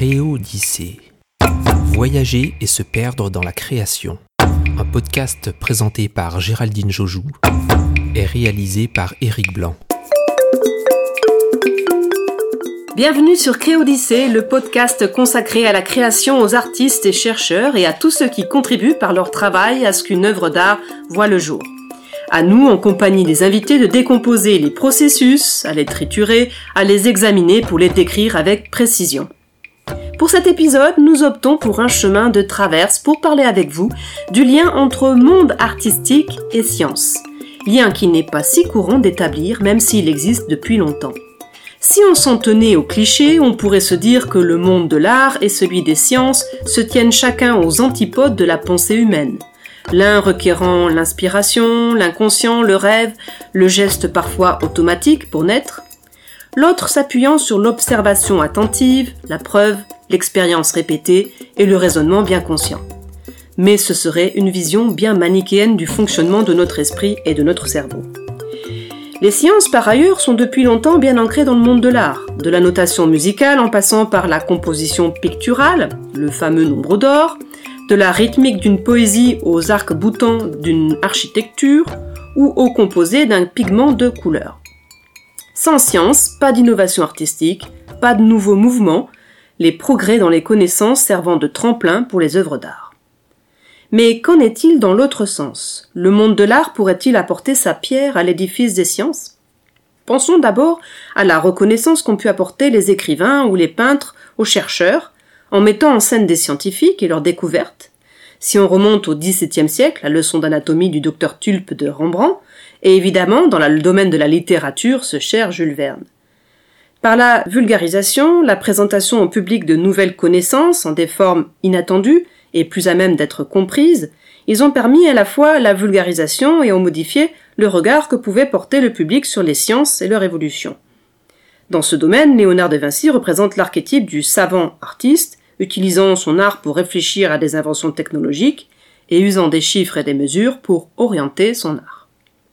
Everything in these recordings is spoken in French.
Créodyssée. Voyager et se perdre dans la création. Un podcast présenté par Géraldine Jojou et réalisé par Éric Blanc. Bienvenue sur Créodyssée, le podcast consacré à la création, aux artistes et chercheurs et à tous ceux qui contribuent par leur travail à ce qu'une œuvre d'art voit le jour. À nous, en compagnie des invités, de décomposer les processus, à les triturer, à les examiner pour les décrire avec précision. Pour cet épisode, nous optons pour un chemin de traverse pour parler avec vous du lien entre monde artistique et science. Lien qui n'est pas si courant d'établir, même s'il existe depuis longtemps. Si on s'en tenait aux clichés, on pourrait se dire que le monde de l'art et celui des sciences se tiennent chacun aux antipodes de la pensée humaine. L'un requérant l'inspiration, l'inconscient, le rêve, le geste parfois automatique pour naître. L'autre s'appuyant sur l'observation attentive, la preuve, l'expérience répétée et le raisonnement bien conscient. Mais ce serait une vision bien manichéenne du fonctionnement de notre esprit et de notre cerveau. Les sciences, par ailleurs, sont depuis longtemps bien ancrées dans le monde de l'art, de la notation musicale en passant par la composition picturale, le fameux nombre d'or, de la rythmique d'une poésie aux arcs-boutants d'une architecture ou au composé d'un pigment de couleur. Sans science, pas d'innovation artistique, pas de nouveaux mouvements, les progrès dans les connaissances servant de tremplin pour les œuvres d'art. Mais qu'en est-il dans l'autre sens ? Le monde de l'art pourrait-il apporter sa pierre à l'édifice des sciences ? Pensons d'abord à la reconnaissance qu'ont pu apporter les écrivains ou les peintres aux chercheurs, en mettant en scène des scientifiques et leurs découvertes. Si on remonte au XVIIe siècle, la leçon d'anatomie du docteur Tulpe de Rembrandt, et évidemment dans le domaine de la littérature, ce cher Jules Verne. Par la vulgarisation, la présentation au public de nouvelles connaissances en des formes inattendues et plus à même d'être comprises, ils ont permis à la fois la vulgarisation et ont modifié le regard que pouvait porter le public sur les sciences et leur évolution. Dans ce domaine, Léonard de Vinci représente l'archétype du savant artiste, utilisant son art pour réfléchir à des inventions technologiques et usant des chiffres et des mesures pour orienter son art.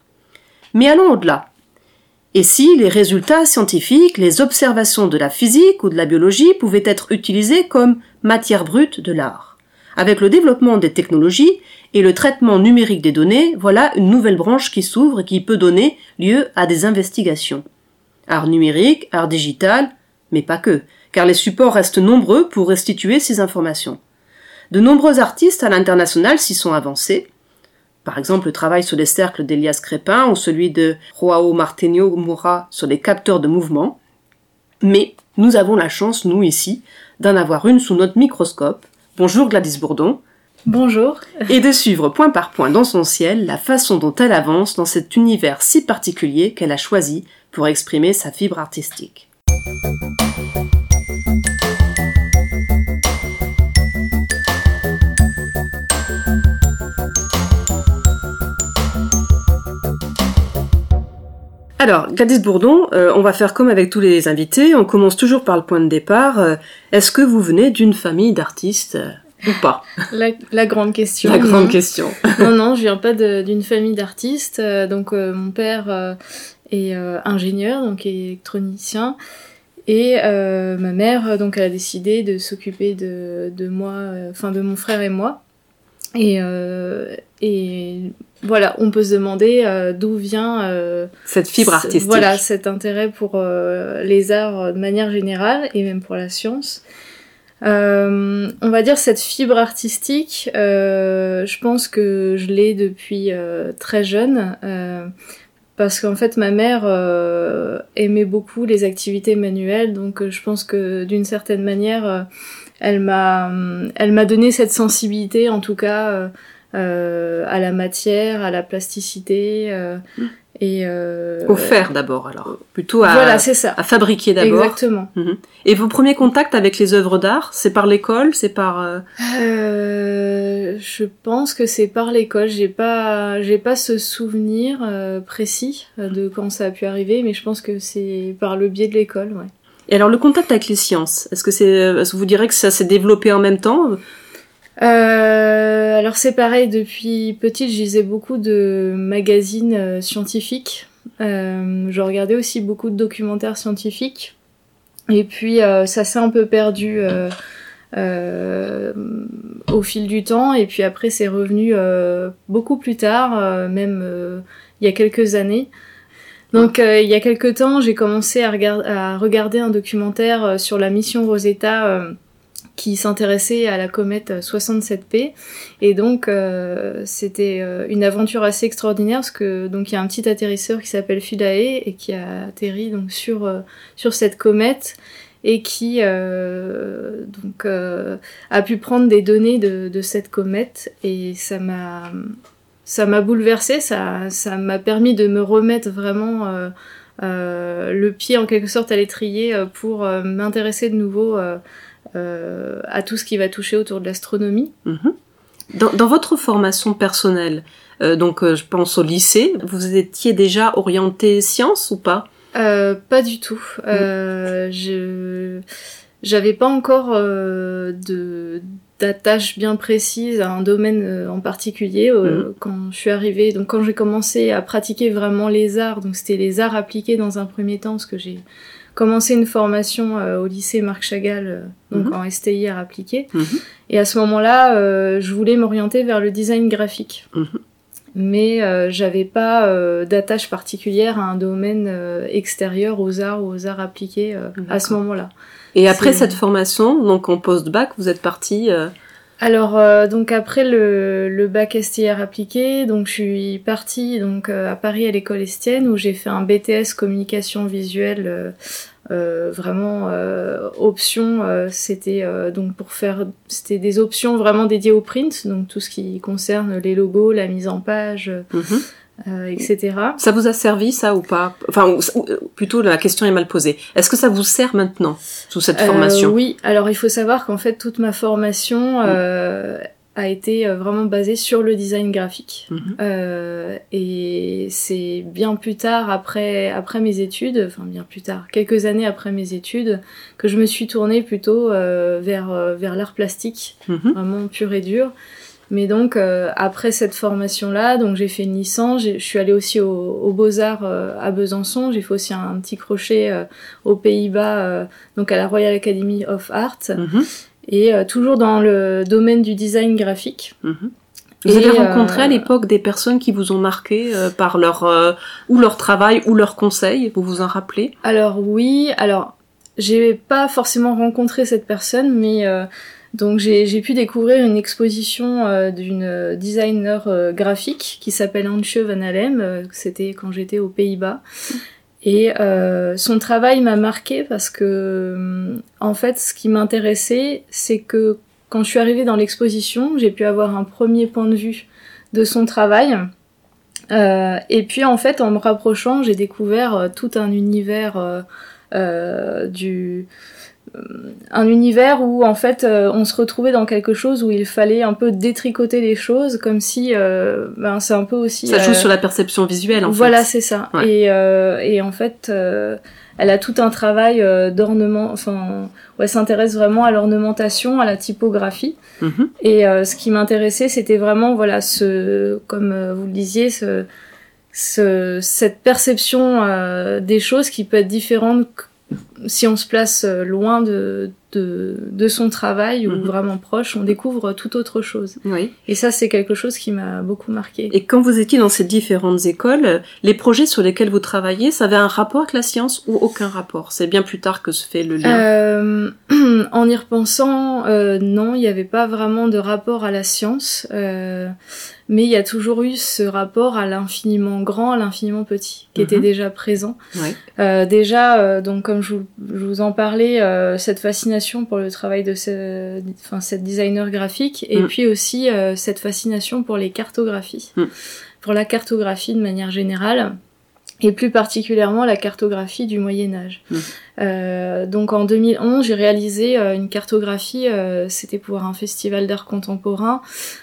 Mais allons au-delà. Et si les résultats scientifiques, les observations de la physique ou de la biologie pouvaient être utilisés comme matière brute de l'art ? Avec le développement des technologies et le traitement numérique des données, voilà une nouvelle branche qui s'ouvre et qui peut donner lieu à des investigations. Art numérique, art digital, mais pas que, car les supports restent nombreux pour restituer ces informations. De nombreux artistes à l'international s'y sont avancés. Par exemple, le travail sur les cercles d'Elias Crépin ou celui de João Martinho Moura sur les capteurs de mouvement. Mais nous avons la chance, nous ici, d'en avoir une sous notre microscope. Bonjour Gladys Bourdon. Bonjour. Et de suivre point par point dans son ciel la façon dont elle avance dans cet univers si particulier qu'elle a choisi pour exprimer sa fibre artistique. Alors, Gladys Bourdon, on va faire comme avec tous les invités, on commence toujours par le point de départ. Est-ce que vous venez d'une famille d'artistes ou pas ? La grande question. La grande question. Non, je viens pas d'une famille d'artistes. Mon père est ingénieur, donc électronicien, et ma mère, donc, elle a décidé de s'occuper de moi, de mon frère et moi. Et voilà, on peut se demander d'où vient cette fibre artistique. Voilà, cet intérêt pour les arts de manière générale et même pour la science. On va dire cette fibre artistique, je pense que je l'ai depuis très jeune, parce qu'en fait ma mère aimait beaucoup les activités manuelles, donc je pense que d'une certaine manière elle m'a donné cette sensibilité, en tout cas, à la matière, à la plasticité, et au faire d'abord, alors. Plutôt voilà, c'est ça. À fabriquer d'abord. Exactement. Et vos premiers contacts avec les œuvres d'art, c'est par l'école, c'est par... Je pense que c'est par l'école. J'ai pas ce souvenir précis de quand ça a pu arriver, mais je pense que c'est par le biais de l'école, ouais. Et alors le contact avec les sciences, est-ce que vous direz que ça s'est développé en même temps ? Alors c'est pareil, depuis petite je lisais beaucoup de magazines scientifiques, je regardais aussi beaucoup de documentaires scientifiques, Et puis ça s'est un peu perdu au fil du temps, et puis après c'est revenu beaucoup plus tard, même il y a quelques années. Donc il y a quelques temps, j'ai commencé à regarder un documentaire sur la mission Rosetta qui s'intéressait à la comète 67P, et donc c'était une aventure assez extraordinaire parce que donc il y a un petit atterrisseur qui s'appelle Philae et qui a atterri donc sur cette comète et qui a pu prendre des données de cette comète, et ça m'a bouleversée, ça m'a permis de me remettre vraiment le pied en quelque sorte à l'étrier pour m'intéresser de nouveau à tout ce qui va toucher autour de l'astronomie. Dans votre formation personnelle, je pense au lycée, vous étiez déjà orienté sciences ou pas ? Pas du tout. J'avais pas encore d'attache bien précise à un domaine en particulier quand je suis arrivée. Donc quand j'ai commencé à pratiquer vraiment les arts, donc c'était les arts appliqués dans un premier temps, parce que j'ai commencé une formation au lycée Marc Chagall, donc en STI art appliqué. Et à ce moment-là, je voulais m'orienter vers le design graphique. Mais j'avais pas d'attache particulière à un domaine extérieur aux arts ou aux arts appliqués à ce moment-là. Et après cette formation, donc en post-bac, vous êtes partie Alors donc après le bac STI appliqué, donc je suis partie donc à Paris à l'école Estienne, où j'ai fait un BTS communication visuelle. Vraiment option, c'était donc c'était des options vraiment dédiées au print, donc tout ce qui concerne les logos, la mise en page, etc. Ça vous a servi, ça, ou pas ? Enfin, plutôt, la question est mal posée. Est-ce que ça vous sert maintenant, sous cette formation ? Oui, alors il faut savoir qu'en fait, toute ma formation a été vraiment basée sur le design graphique. Et c'est bien plus tard, après mes études, enfin bien plus tard, quelques années après mes études, que je me suis tournée plutôt vers l'art plastique, vraiment pur et dur. Mais donc après cette formation-là, donc j'ai fait une licence, je suis allée aussi aux Beaux-Arts à Besançon, j'ai fait aussi un petit crochet aux Pays-Bas, donc à la Royal Academy of Art, et toujours dans le domaine du design graphique. Vous avez rencontré à l'époque des personnes qui vous ont marqué par ou leur travail ou leurs conseils, vous vous en rappelez ? Alors oui, j'ai pas forcément rencontré cette personne, mais donc j'ai pu découvrir une exposition d'une designer graphique qui s'appelle Antje van Alem, c'était quand j'étais aux Pays-Bas. Et son travail m'a marquée parce que en fait ce qui m'intéressait, c'est que quand je suis arrivée dans l'exposition, j'ai pu avoir un premier point de vue de son travail. Et puis en fait en me rapprochant, j'ai découvert tout un univers un univers où en fait on se retrouvait dans quelque chose où il fallait un peu détricoter les choses, comme si c'est un peu aussi ça joue sur la perception visuelle en fait. Voilà, c'est ça. Et en fait elle a tout un travail d'ornement, enfin elle s'intéresse vraiment à l'ornementation, à la typographie. Et ce qui m'intéressait, c'était vraiment comme vous le disiez, cette perception des choses qui peut être différente si on se place loin de son travail ou vraiment proche, on découvre tout autre chose. Oui. Et ça, c'est quelque chose qui m'a beaucoup marqué. Et quand vous étiez dans ces différentes écoles, les projets sur lesquels vous travaillez, ça avait un rapport avec la science ou aucun rapport ? C'est bien plus tard que se fait le lien. En y repensant, non, il n'y avait pas vraiment de rapport à la science. Mais il y a toujours eu ce rapport à l'infiniment grand, à l'infiniment petit, qui était déjà présent. Ouais. Donc comme je vous en parlais, cette fascination pour le travail de cette designer graphique, et puis aussi cette fascination pour les cartographies, pour la cartographie de manière générale, et plus particulièrement la cartographie du Moyen-Âge. Donc en 2011, j'ai réalisé une cartographie, c'était pour un festival d'art contemporain.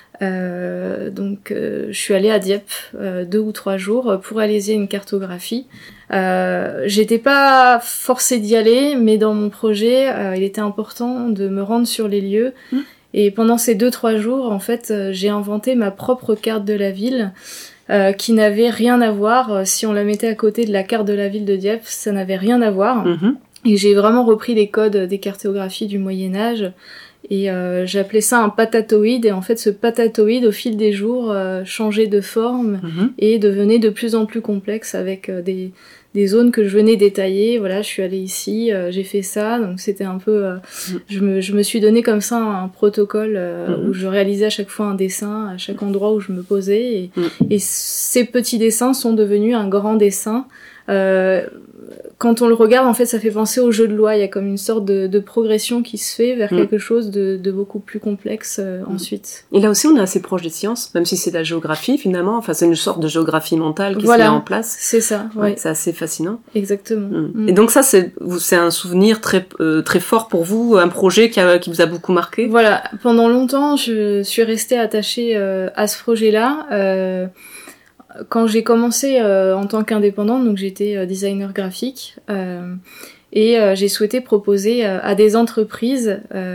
Je suis allée à Dieppe 2 ou 3 jours pour réaliser une cartographie. J'étais pas forcée d'y aller, mais dans mon projet, il était important de me rendre sur les lieux. Et pendant ces 2-3 jours, en fait, j'ai inventé ma propre carte de la ville, qui n'avait rien à voir. Si on la mettait à côté de la carte de la ville de Dieppe, ça n'avait rien à voir. Et j'ai vraiment repris les codes des cartographies du Moyen-Âge. Et j'appelais ça un patatoïde. Et en fait, ce patatoïde, au fil des jours, changeait de forme et devenait de plus en plus complexe avec des zones que je venais détailler. Voilà, je suis allée ici, j'ai fait ça. Donc c'était un peu... je me suis donné comme ça un protocole où je réalisais à chaque fois un dessin à chaque endroit où je me posais. Et ces petits dessins sont devenus un grand dessin. Quand on le regarde, en fait, ça fait penser au jeu de loi. Il y a comme une sorte de progression qui se fait vers quelque chose de beaucoup plus complexe ensuite. Et là aussi, on est assez proche des sciences, même si c'est de la géographie, finalement. Enfin, c'est une sorte de géographie mentale qui se met en place. C'est ça, ouais. C'est assez fascinant. Exactement. Et donc ça, c'est un souvenir très fort pour vous, un projet qui vous a beaucoup marqué. Voilà. Pendant longtemps, je suis restée attachée à ce projet-là. Quand j'ai commencé en tant qu'indépendante, donc j'étais designer graphique, et j'ai souhaité proposer à des entreprises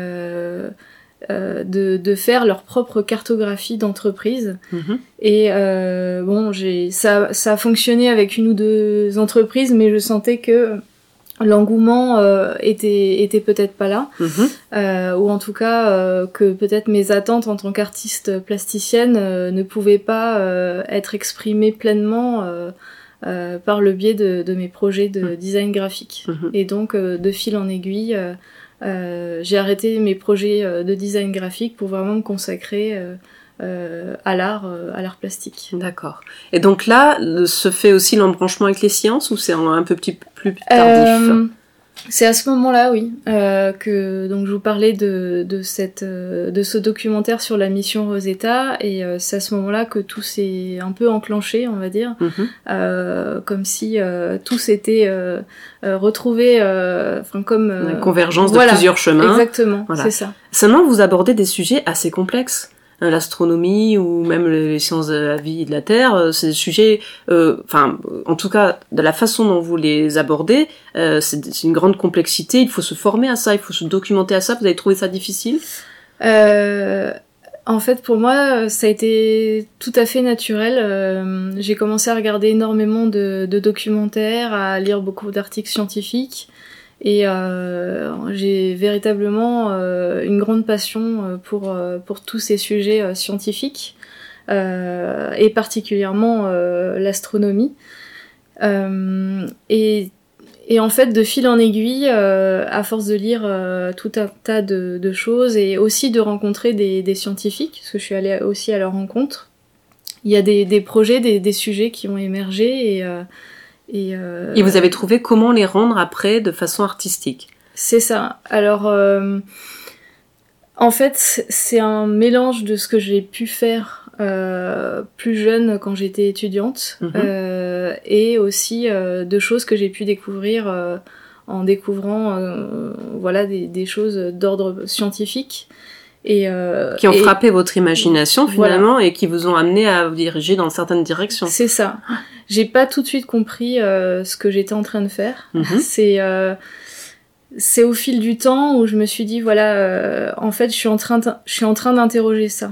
de faire leur propre cartographie d'entreprise. Et ça a fonctionné avec une ou deux entreprises, mais je sentais que l'engouement était peut-être pas là, ou en tout cas que peut-être mes attentes en tant qu'artiste plasticienne ne pouvaient pas être exprimées pleinement par le biais de mes projets de design graphique. Et donc de fil en aiguille, j'ai arrêté mes projets de design graphique pour vraiment me consacrer à l'art plastique. D'accord. Et donc là, se fait aussi l'embranchement avec les sciences, ou c'est un peu plus tardif? C'est à ce moment-là, oui, que donc je vous parlais de ce documentaire sur la mission Rosetta, et c'est à ce moment-là que tout s'est un peu enclenché, on va dire, comme si tout s'était retrouvé, comme la convergence de plusieurs chemins. Exactement, c'est ça. Seulement, vous abordez des sujets assez complexes. L'astronomie ou même les sciences de la vie et de la Terre, c'est des sujets, en tout cas, de la façon dont vous les abordez, c'est une grande complexité, il faut se former à ça, il faut se documenter à ça. Vous avez trouvé ça difficile? En fait, pour moi, ça a été tout à fait naturel. J'ai commencé à regarder énormément de documentaires, à lire beaucoup d'articles scientifiques. Et j'ai véritablement une grande passion pour tous ces sujets scientifiques, et particulièrement l'astronomie. Et en fait, de fil en aiguille, à force de lire tout un tas de choses, et aussi de rencontrer des scientifiques, parce que je suis allée aussi à leur rencontre, il y a des projets, des sujets qui ont émergé, et vous avez trouvé comment les rendre après de façon artistique? C'est ça. Alors, en fait, c'est un mélange de ce que j'ai pu faire plus jeune quand j'étais étudiante, et aussi de choses que j'ai pu découvrir en découvrant des choses d'ordre scientifique. Qui ont frappé votre imagination finalement, et qui vous ont amené à vous diriger dans certaines directions. C'est ça. J'ai pas tout de suite compris ce que j'étais en train de faire. C'est au fil du temps où je me suis dit en fait je suis en train d'interroger ça.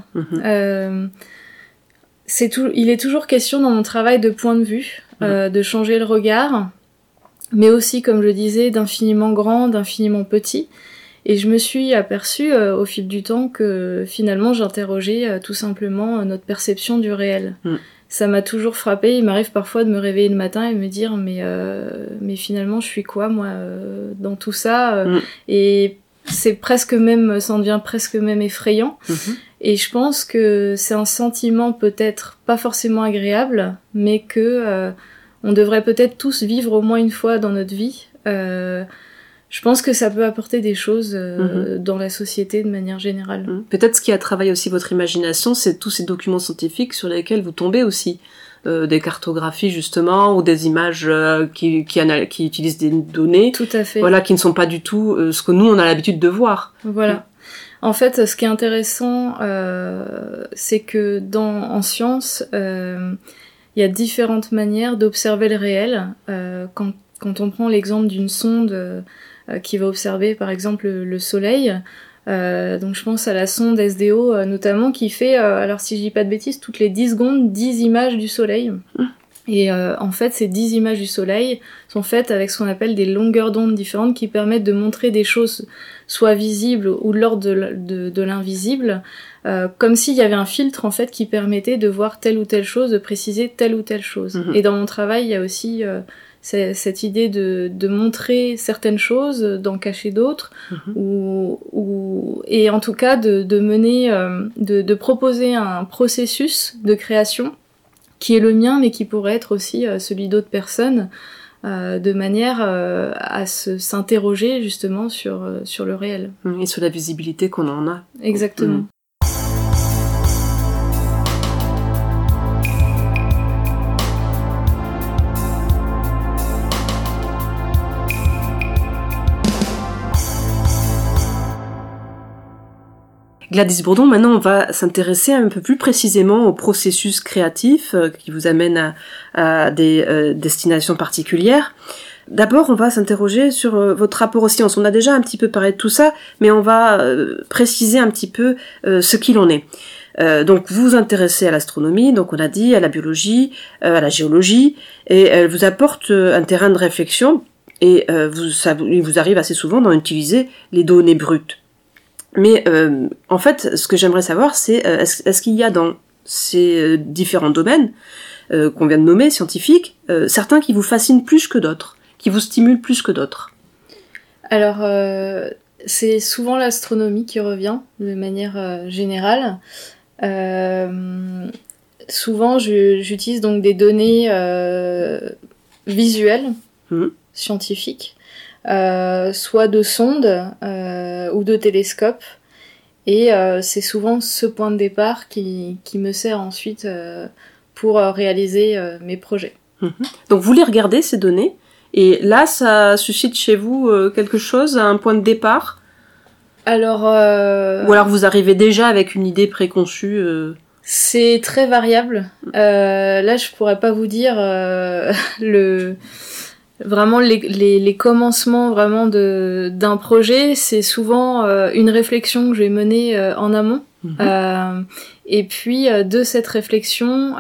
Il est toujours question dans mon travail de point de vue, de changer le regard, mais aussi, comme je disais, d'infiniment grand, d'infiniment petit. Et je me suis aperçue au fil du temps que finalement j'interrogeais tout simplement notre perception du réel. Ça m'a toujours frappée. Il m'arrive parfois de me réveiller le matin et me dire mais finalement je suis quoi moi dans tout ça, et c'est ça en devient presque même effrayant. Et je pense que c'est un sentiment peut-être pas forcément agréable, mais que on devrait peut-être tous vivre au moins une fois dans notre vie. Je pense que ça peut apporter des choses dans la société de manière générale. Peut-être ce qui a travaillé aussi votre imagination, c'est tous ces documents scientifiques sur lesquels vous tombez aussi. Des cartographies justement, ou des images qui utilisent des données. Tout à fait. Voilà, qui ne sont pas du tout ce que nous on a l'habitude de voir. Voilà. En fait, ce qui est intéressant, c'est que en science, il y a différentes manières d'observer le réel. Quand on prend l'exemple d'une sonde qui va observer par exemple le soleil, donc je pense à la sonde SDO notamment, qui fait, alors si je dis pas de bêtises, toutes les 10 secondes 10 images du soleil. Et en fait, ces 10 images du soleil sont faites avec ce qu'on appelle des longueurs d'onde différentes qui permettent de montrer des choses soit visibles ou de l'ordre de l'invisible, comme s'il y avait un filtre en fait qui permettait de voir telle ou telle chose, de préciser telle ou telle chose. Et dans mon travail, il y a aussi cette idée de montrer certaines choses, d'en cacher d'autres, et en tout cas de mener, de proposer un processus de création qui est le mien, mais qui pourrait être aussi celui d'autres personnes, de manière à s'interroger justement sur le réel. Et sur la visibilité qu'on en a. Exactement. Gladys Bourdon, maintenant on va s'intéresser un peu plus précisément au processus créatif qui vous amène à des destinations particulières. D'abord, on va s'interroger sur votre rapport aux sciences. On a déjà un petit peu parlé de tout ça, mais on va préciser un petit peu ce qu'il en est. Donc vous vous intéressez à l'astronomie, donc on a dit, à la biologie, à la géologie, et elle vous apporte un terrain de réflexion, et il vous arrive assez souvent d'en utiliser les données brutes. Mais en fait, ce que j'aimerais savoir, c'est est-ce qu'il y a dans ces différents domaines qu'on vient de nommer, scientifiques, certains qui vous fascinent plus que d'autres, qui vous stimulent plus que d'autres? Alors, c'est souvent l'astronomie qui revient, de manière générale. Souvent, j'utilise donc des données visuelles, scientifiques, soit de sondes ou de télescopes, et c'est souvent ce point de départ qui me sert ensuite pour réaliser mes projets. Donc vous les regardez, ces données, et là ça suscite chez vous quelque chose, un point de départ? Alors ou alors vous arrivez déjà avec une idée préconçue? C'est très variable. Là je pourrais pas vous dire vraiment les commencements vraiment d'un projet. C'est souvent une réflexion que je vais mener en amont, et puis de cette réflexion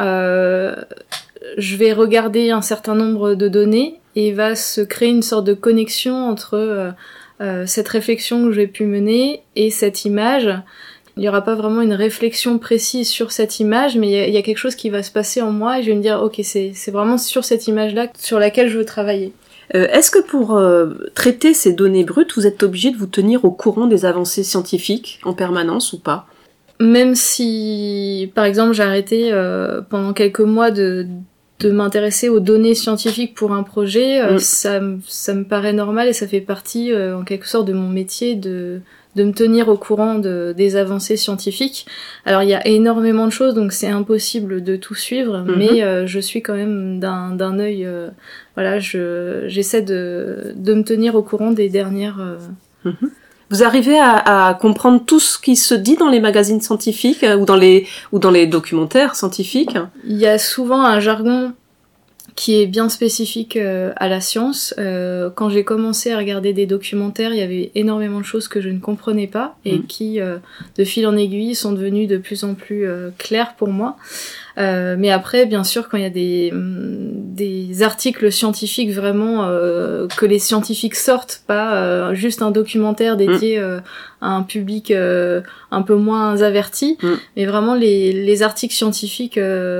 je vais regarder un certain nombre de données et va se créer une sorte de connexion entre cette réflexion que j'ai pu mener et cette image. Il n'y aura pas vraiment une réflexion précise sur cette image, mais il y a quelque chose qui va se passer en moi et je vais me dire ok, c'est vraiment sur cette image-là sur laquelle je veux travailler. Est-ce que pour traiter ces données brutes, vous êtes obligé de vous tenir au courant des avancées scientifiques en permanence ou pas? Même si, par exemple, j'ai arrêté pendant quelques mois de m'intéresser aux données scientifiques pour un projet, ça me paraît normal et ça fait partie en quelque sorte de mon métier de me tenir au courant des avancées scientifiques. Alors il y a énormément de choses, donc c'est impossible de tout suivre, mais je suis quand même d'un œil, voilà, j'essaie de me tenir au courant des dernières... Vous arrivez à comprendre tout ce qui se dit dans les magazines scientifiques ou dans les documentaires scientifiques? Il y a souvent un jargon qui est bien spécifique à la science. Quand j'ai commencé à regarder des documentaires, il y avait énormément de choses que je ne comprenais pas et qui, de fil en aiguille, sont devenues de plus en plus claires pour moi. Mais après, bien sûr, quand il y a des articles scientifiques vraiment que les scientifiques sortent, pas juste un documentaire dédié à un public un peu moins averti, mais vraiment les articles scientifiques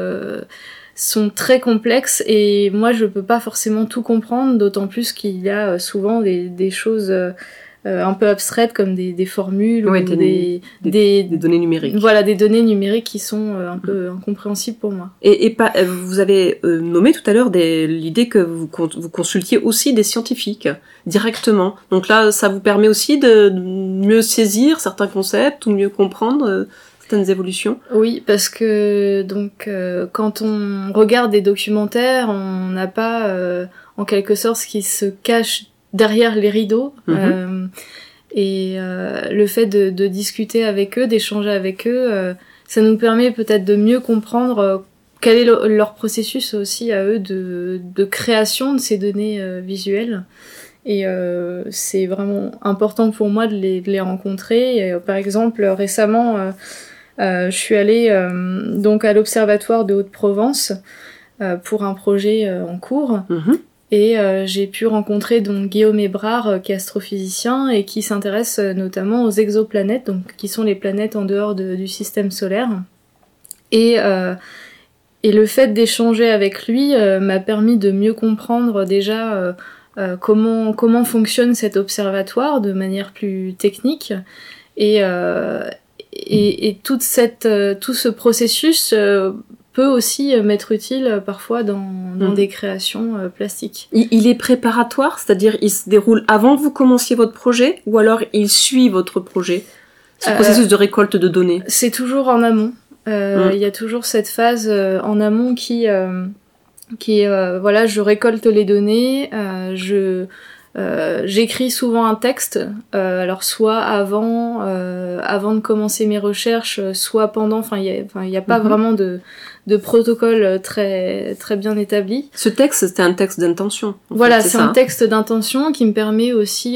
sont très complexes et moi je peux pas forcément tout comprendre, d'autant plus qu'il y a souvent des choses un peu abstraites comme des formules ou des données numériques. Voilà, des données numériques qui sont un peu incompréhensibles pour moi. Et vous avez nommé tout à l'heure l'idée que vous consultiez aussi des scientifiques directement. Donc là, ça vous permet aussi de mieux saisir certains concepts ou mieux comprendre certaines évolutions? Oui, parce que donc quand on regarde des documentaires, on n'a pas en quelque sorte ce qui se cache derrière les rideaux, et le fait de discuter avec eux, d'échanger avec eux, ça nous permet peut-être de mieux comprendre quel est leur processus aussi à eux de création de ces données visuelles. Et c'est vraiment important pour moi de les rencontrer. Et, par exemple, récemment, je suis allée donc à l'Observatoire de Haute-Provence pour un projet en cours. Mhm. Et j'ai pu rencontrer donc Guillaume Hébrard, qui est astrophysicien et qui s'intéresse notamment aux exoplanètes, donc qui sont les planètes en dehors du système solaire. Et le fait d'échanger avec lui m'a permis de mieux comprendre déjà comment fonctionne cet observatoire de manière plus technique. Et tout ce processus peut aussi m'être utile parfois dans des créations plastiques. Il est préparatoire, c'est-à-dire il se déroule avant que vous commenciez votre projet, ou alors il suit votre projet, ce processus de récolte de données? C'est toujours en amont. Il y a toujours cette phase en amont qui voilà, je récolte les données, j'écris souvent un texte, alors soit avant de commencer mes recherches, soit pendant, enfin il y a pas vraiment de protocole très très bien établi. Ce texte, c'était un texte d'intention. Voilà, c'est un texte d'intention qui me permet aussi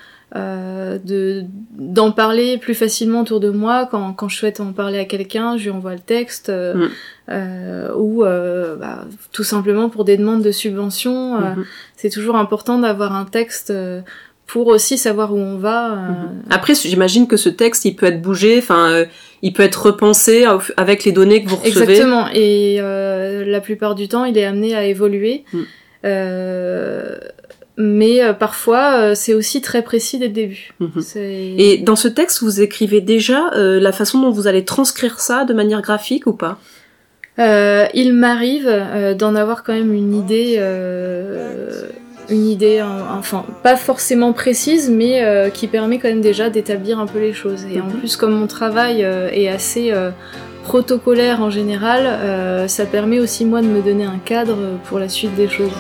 d'en parler plus facilement autour de moi quand je souhaite en parler à quelqu'un, je lui envoie le texte ou tout simplement pour des demandes de subventions. C'est toujours important d'avoir un texte pour aussi savoir où on va. Après, j'imagine que ce texte, il peut être bougé, il peut être repensé avec les données que vous recevez. Exactement, et la plupart du temps, il est amené à évoluer. Mais parfois, c'est aussi très précis dès le début. Et dans ce texte, vous écrivez déjà la façon dont vous allez transcrire ça de manière graphique ou pas? Il m'arrive d'en avoir quand même une idée, enfin pas forcément précise, mais qui permet quand même déjà d'établir un peu les choses. Et en plus, comme mon travail est assez protocolaire en général, ça permet aussi moi de me donner un cadre pour la suite des choses.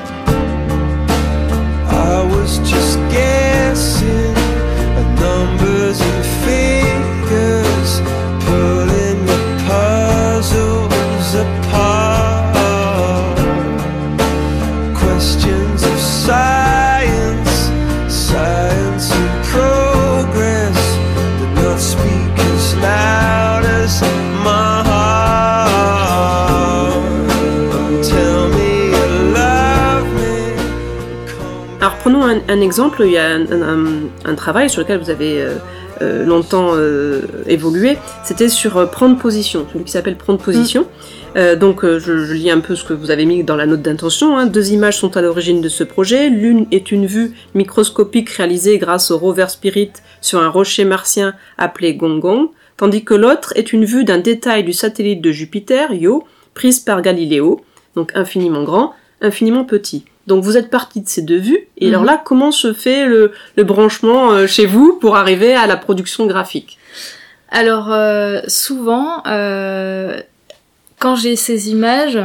I was just guessing at numbers and figures, pulling the puzzles apart. Questions of science, science in progress, did not speak as loud as my heart. Tell me you love me. Alors prenons un exemple, il y a un travail sur lequel vous avez longtemps évolué, c'était sur prendre position, celui qui s'appelle prendre position. Donc je lis un peu ce que vous avez mis dans la note d'intention. 2 images sont à l'origine de ce projet. L'une est une vue microscopique réalisée grâce au rover Spirit sur un rocher martien appelé Gong-Gong, tandis que l'autre est une vue d'un détail du satellite de Jupiter, Io, prise par Galiléo, donc infiniment grand, infiniment petit. Donc vous êtes parti de ces 2 vues, et alors là, comment se fait le branchement chez vous pour arriver à la production graphique? Alors souvent, quand j'ai ces images,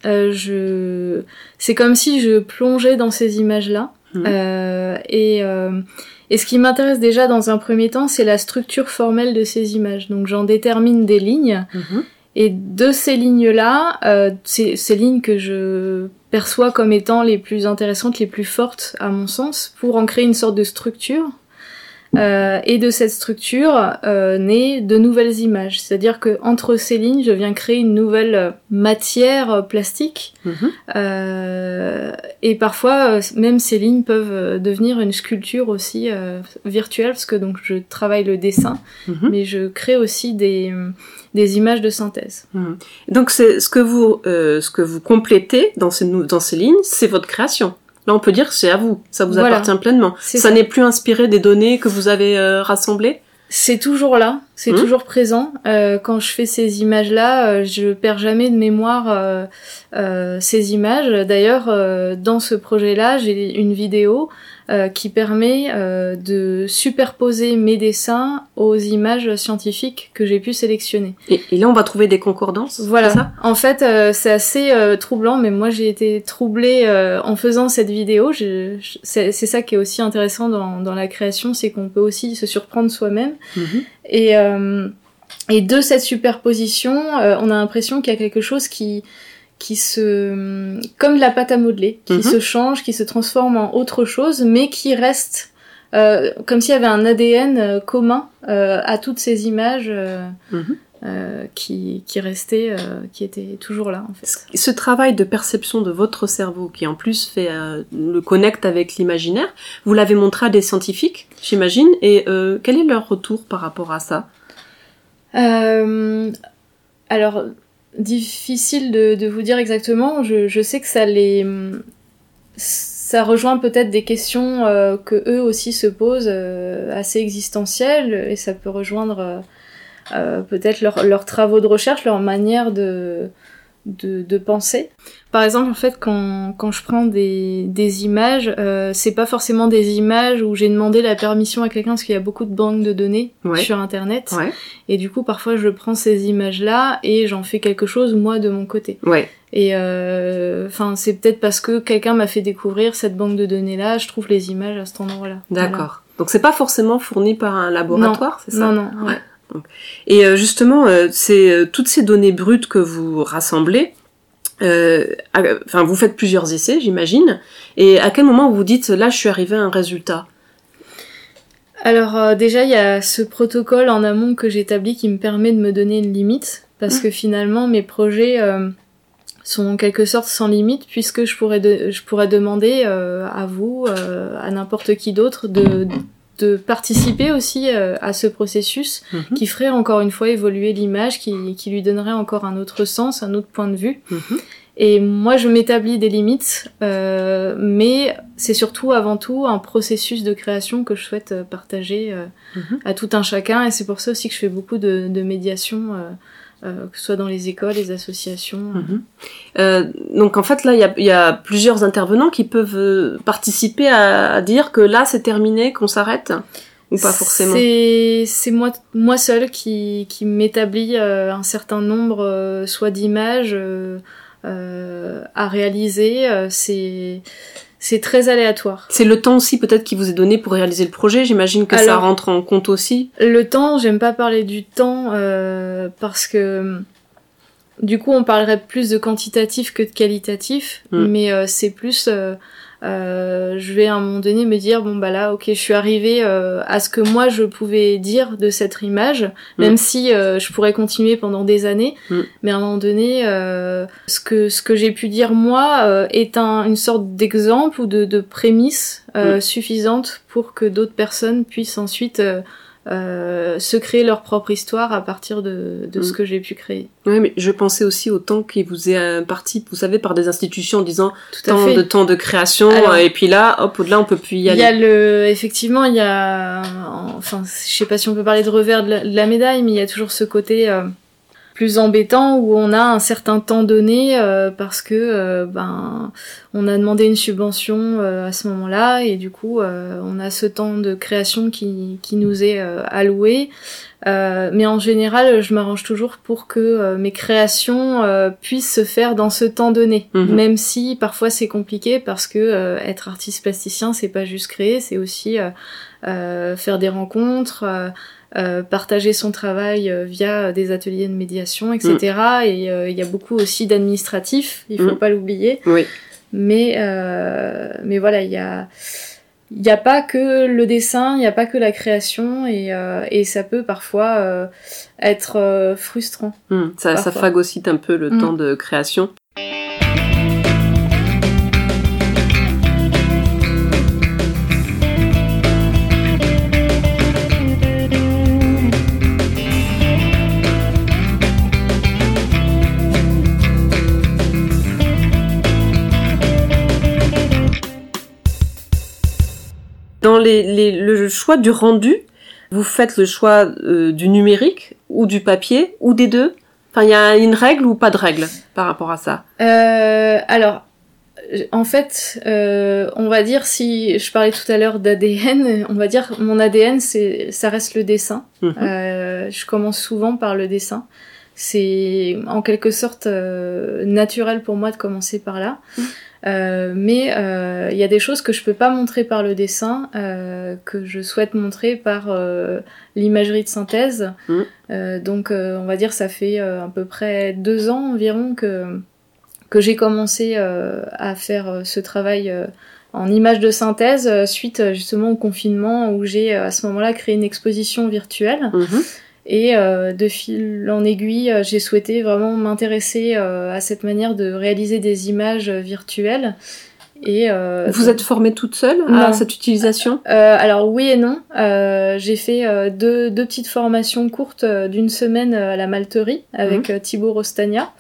c'est comme si je plongeais dans ces images-là. Et ce qui m'intéresse déjà dans un premier temps, c'est la structure formelle de ces images. Donc j'en détermine des lignes, et de ces lignes-là, ces lignes que je perçois comme étant les plus intéressantes, les plus fortes à mon sens, pour en créer une sorte de structure. Et de cette structure naît de nouvelles images. C'est-à-dire que entre ces lignes, je viens créer une nouvelle matière plastique. Et parfois, même ces lignes peuvent devenir une sculpture aussi virtuelle, parce que donc je travaille le dessin, mais je crée aussi des images de synthèse. Donc c'est ce que vous complétez dans ces lignes, c'est votre création. Là, on peut dire que c'est à vous, ça vous appartient pleinement. Ça n'est plus inspiré des données que vous avez rassemblées? C'est toujours là, c'est toujours présent. Quand je fais ces images-là, je perds jamais de mémoire ces images. D'ailleurs, dans ce projet-là, j'ai une vidéo qui permet de superposer mes dessins aux images scientifiques que j'ai pu sélectionner. Et là, on va trouver des concordances? Voilà. C'est ça? En fait, c'est assez troublant, mais moi j'ai été troublée en faisant cette vidéo. C'est ça qui est aussi intéressant dans la création, c'est qu'on peut aussi se surprendre soi-même. Et de cette superposition, on a l'impression qu'il y a quelque chose qui se, comme de la pâte à modeler, qui se change, qui se transforme en autre chose, mais qui reste comme s'il y avait un ADN commun à toutes ces images qui restaient, qui étaient toujours là en fait. Ce travail de perception de votre cerveau, qui en plus fait le connecte avec l'imaginaire, vous l'avez montré à des scientifiques, j'imagine, et quel est leur retour par rapport à ça ? Alors, difficile de vous dire exactement. Je sais que ça rejoint peut-être des questions que eux aussi se posent, assez existentielles, et ça peut rejoindre peut-être leurs travaux de recherche, leur manière de penser. Par exemple, en fait, quand je prends des images, c'est pas forcément des images où j'ai demandé la permission à quelqu'un, parce qu'il y a beaucoup de banques de données sur Internet. Ouais. Et du coup, parfois, je prends ces images-là et j'en fais quelque chose, moi, de mon côté. Ouais. Et c'est peut-être parce que quelqu'un m'a fait découvrir cette banque de données-là, je trouve les images à cet endroit-là. D'accord. Voilà. Donc, c'est pas forcément fourni par un laboratoire, c'est ça ? Non. Ouais. Et justement, c'est toutes ces données brutes que vous rassemblez. Vous faites plusieurs essais, j'imagine. Et à quel moment vous vous dites, là, je suis arrivée à un résultat ? Alors déjà, il y a ce protocole en amont que j'établis qui me permet de me donner une limite, parce que finalement, mes projets sont en quelque sorte sans limite, puisque je pourrais demander à vous, à n'importe qui d'autre, de participer aussi à ce processus qui ferait encore une fois évoluer l'image, qui lui donnerait encore un autre sens, un autre point de vue. Et moi, je m'établis des limites, mais c'est surtout, avant tout, un processus de création que je souhaite partager à tout un chacun, et c'est pour ça aussi que je fais beaucoup de médiation, que ce soit dans les écoles, les associations. Donc en fait, là, il y a plusieurs intervenants qui peuvent participer à dire que là, c'est terminé, qu'on s'arrête, ou pas forcément ? C'est moi seule qui m'établit un certain nombre, soit d'images à réaliser. C'est très aléatoire. C'est le temps aussi peut-être qui vous est donné pour réaliser le projet, j'imagine que ça rentre en compte aussi. Le temps, j'aime pas parler du temps parce que du coup on parlerait plus de quantitatif que de qualitatif, mais c'est plus je vais à un moment donné me dire bon bah là ok, je suis arrivée à ce que moi je pouvais dire de cette image, même si je pourrais continuer pendant des années, mais à un moment donné ce que j'ai pu dire moi est une sorte d'exemple ou de prémisse suffisante pour que d'autres personnes puissent ensuite se créer leur propre histoire à partir de ce que j'ai pu créer. Oui, mais je pensais aussi au temps qui vous est imparti, vous savez, par des institutions en disant temps de création. Alors, et puis là, hop, au-delà, on peut plus y aller. Effectivement, il y a, enfin, je sais pas si on peut parler de revers de la médaille, mais il y a toujours ce côté plus embêtant où on a un certain temps donné parce que on a demandé une subvention à ce moment-là, et du coup on a ce temps de création qui nous est alloué, mais en général je m'arrange toujours pour que mes créations puissent se faire dans ce temps donné, même si parfois c'est compliqué parce que être artiste plasticien c'est pas juste créer, c'est aussi faire des rencontres, partager son travail via des ateliers de médiation, etc. Et il y a beaucoup aussi d'administratifs, il faut pas l'oublier. Oui. Mais voilà, il y a pas que le dessin, il y a pas que la création, et ça peut parfois être frustrant. Ça phagocyte un peu le temps de création. Dans le choix du rendu, vous faites le choix du numérique ou du papier ou des deux ? Enfin, il y a une règle ou pas de règle par rapport à ça ? Alors, en fait, on va dire, si je parlais tout à l'heure d'ADN, on va dire mon ADN, ça reste le dessin. Je commence souvent par le dessin. C'est en quelque sorte naturel pour moi de commencer par là. Mais il y a des choses que je peux pas montrer par le dessin, que je souhaite montrer par l'imagerie de synthèse. Donc on va dire ça fait à peu près 2 ans environ que j'ai commencé à faire ce travail en images de synthèse suite justement au confinement où j'ai à ce moment-là créé une exposition virtuelle. Et de fil en aiguille, j'ai souhaité vraiment m'intéresser à cette manière de réaliser des images virtuelles. Et vous êtes formée toute seule à cette utilisation? Alors oui et non. J'ai fait deux petites formations courtes d'une semaine à la malterie avec Thibaut Rostagna.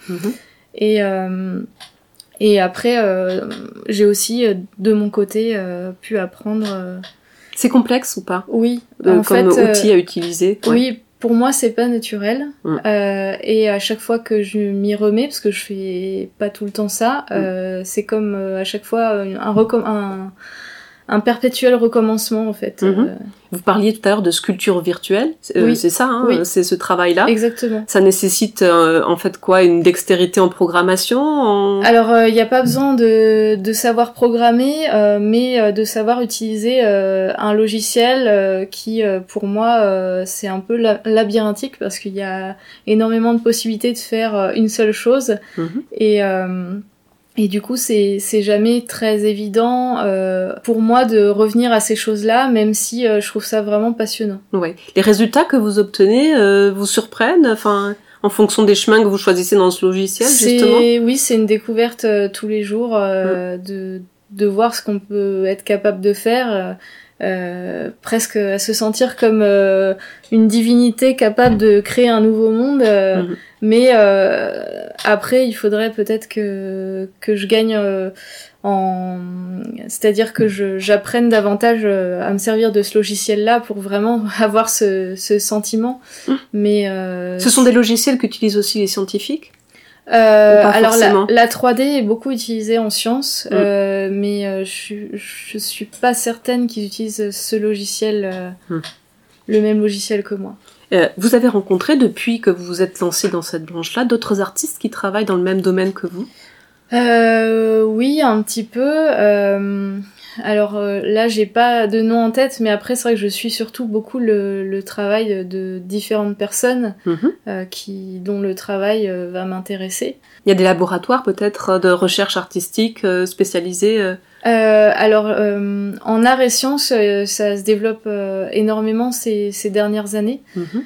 Et après, j'ai aussi de mon côté pu apprendre. C'est complexe ou pas? Oui. Comme outil à utiliser. Oui. Pour moi, c'est pas naturel. Et à chaque fois que je m'y remets, parce que je fais pas tout le temps ça, c'est comme à chaque fois un perpétuel recommencement, en fait. Vous parliez tout à l'heure de sculpture virtuelle, oui. C'est ça, hein, oui. C'est ce travail-là. Exactement. Ça nécessite en fait quoi, une dextérité en programmation Alors, il n'y a pas besoin de savoir programmer, mais de savoir utiliser un logiciel qui, pour moi, c'est un peu labyrinthique parce qu'il y a énormément de possibilités de faire une seule chose. Et du coup, c'est jamais très évident pour moi de revenir à ces choses-là, même si je trouve ça vraiment passionnant. Ouais. Les résultats que vous obtenez vous surprennent, enfin, en fonction des chemins que vous choisissez dans ce logiciel, justement? Oui, c'est une découverte tous les jours de voir ce qu'on peut être capable de faire. Presque à se sentir comme une divinité capable de créer un nouveau monde, mais après il faudrait peut-être que je gagne c'est-à-dire que j'apprenne davantage à me servir de ce logiciel-là pour vraiment avoir ce sentiment. Mais ce sont des logiciels qu'utilisent aussi les scientifiques? Alors la 3D est beaucoup utilisée en sciences, mais je suis pas certaine qu'ils utilisent ce logiciel, le même logiciel que moi. Vous avez rencontré, depuis que vous vous êtes lancé dans cette branche-là, d'autres artistes qui travaillent dans le même domaine que vous? Oui, un petit peu. Alors là, j'ai pas de nom en tête, mais après, c'est vrai que je suis surtout beaucoup le travail de différentes personnes dont le travail va m'intéresser. Il y a des laboratoires peut-être de recherche artistique spécialisés Alors, en arts et sciences, ça se développe énormément ces dernières années.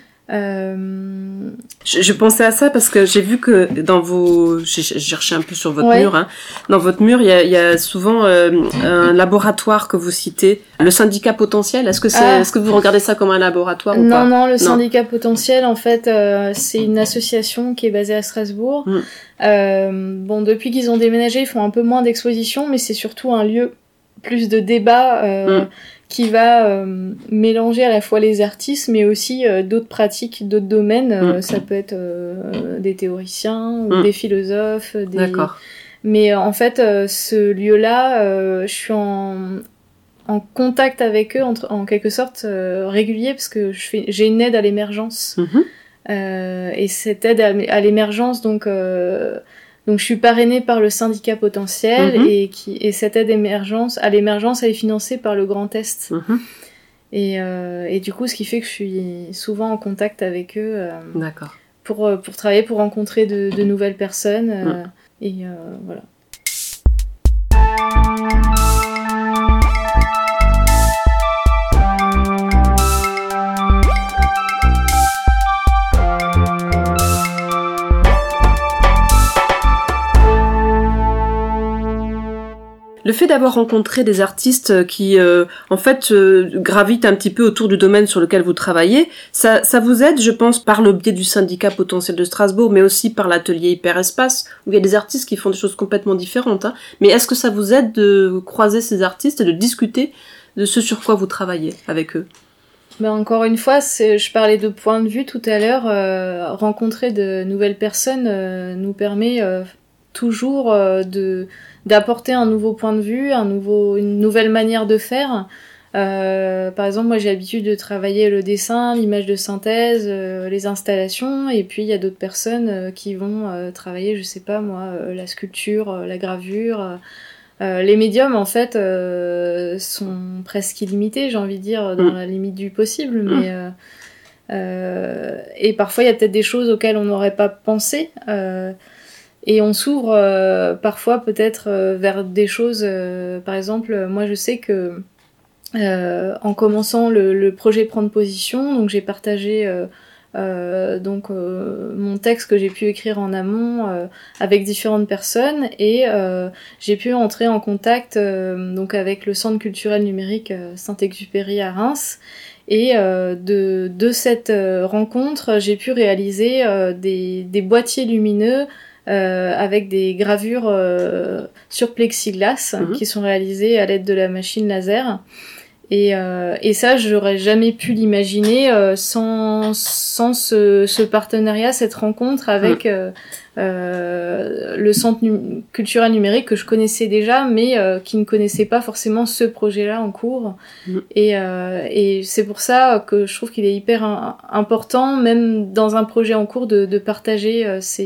Je pensais à ça parce que j'ai vu que dans j'ai cherché un peu sur votre mur, hein. Dans votre mur, il y a souvent un laboratoire que vous citez, le syndicat potentiel. Est-ce que vous regardez ça comme un laboratoire ou pas? Non, le syndicat potentiel, en fait, c'est une association qui est basée à Strasbourg. Bon, depuis qu'ils ont déménagé, ils font un peu moins d'expositions, mais c'est surtout un lieu plus de débat qui va mélanger à la fois les artistes, mais aussi d'autres pratiques, d'autres domaines. Ça peut être des théoriciens ou des philosophes. D'accord. Mais en fait, ce lieu-là, je suis en contact avec eux, en quelque sorte régulier, parce que j'ai une aide à l'émergence. Et cette aide à l'émergence, donc je suis parrainée par le syndicat potentiel et cette aide à l'émergence, elle est financée par le Grand Est. Et du coup, ce qui fait que je suis souvent en contact avec eux. D'accord. Pour travailler, pour rencontrer de nouvelles personnes. Et voilà. Le fait d'avoir rencontré des artistes qui, en fait, gravitent un petit peu autour du domaine sur lequel vous travaillez, ça vous aide, je pense, par le biais du syndicat potentiel de Strasbourg, mais aussi par l'atelier Hyperespace, où il y a des artistes qui font des choses complètement différentes. Hein. Mais est-ce que ça vous aide de croiser ces artistes et de discuter de ce sur quoi vous travaillez avec eux? Encore une fois, je parlais de point de vue tout à l'heure. Rencontrer de nouvelles personnes nous permet toujours d'apporter un nouveau point de vue, une nouvelle manière de faire. Par exemple, moi j'ai l'habitude de travailler le dessin, l'image de synthèse, les installations, et puis il y a d'autres personnes qui vont travailler, je sais pas moi, la sculpture, la gravure. Les médiums en fait sont presque illimités, j'ai envie de dire, dans la limite du possible, mais et parfois il y a peut-être des choses auxquelles on n'aurait pas pensé. Et on s'ouvre parfois peut-être vers des choses. Par exemple, moi je sais que en commençant le projet Prendre Position, donc j'ai partagé mon texte que j'ai pu écrire en amont avec différentes personnes et j'ai pu entrer en contact donc avec le Centre culturel numérique Saint-Exupéry à Reims. Et de cette rencontre, j'ai pu réaliser des boîtiers lumineux avec des gravures sur plexiglas qui sont réalisées à l'aide de la machine laser. Et ça, j'aurais jamais pu l'imaginer sans ce partenariat, cette rencontre avec le Centre culturel numérique que je connaissais déjà, mais qui ne connaissait pas forcément ce projet-là en cours. Et c'est pour ça que je trouve qu'il est hyper important, même dans un projet en cours, de partager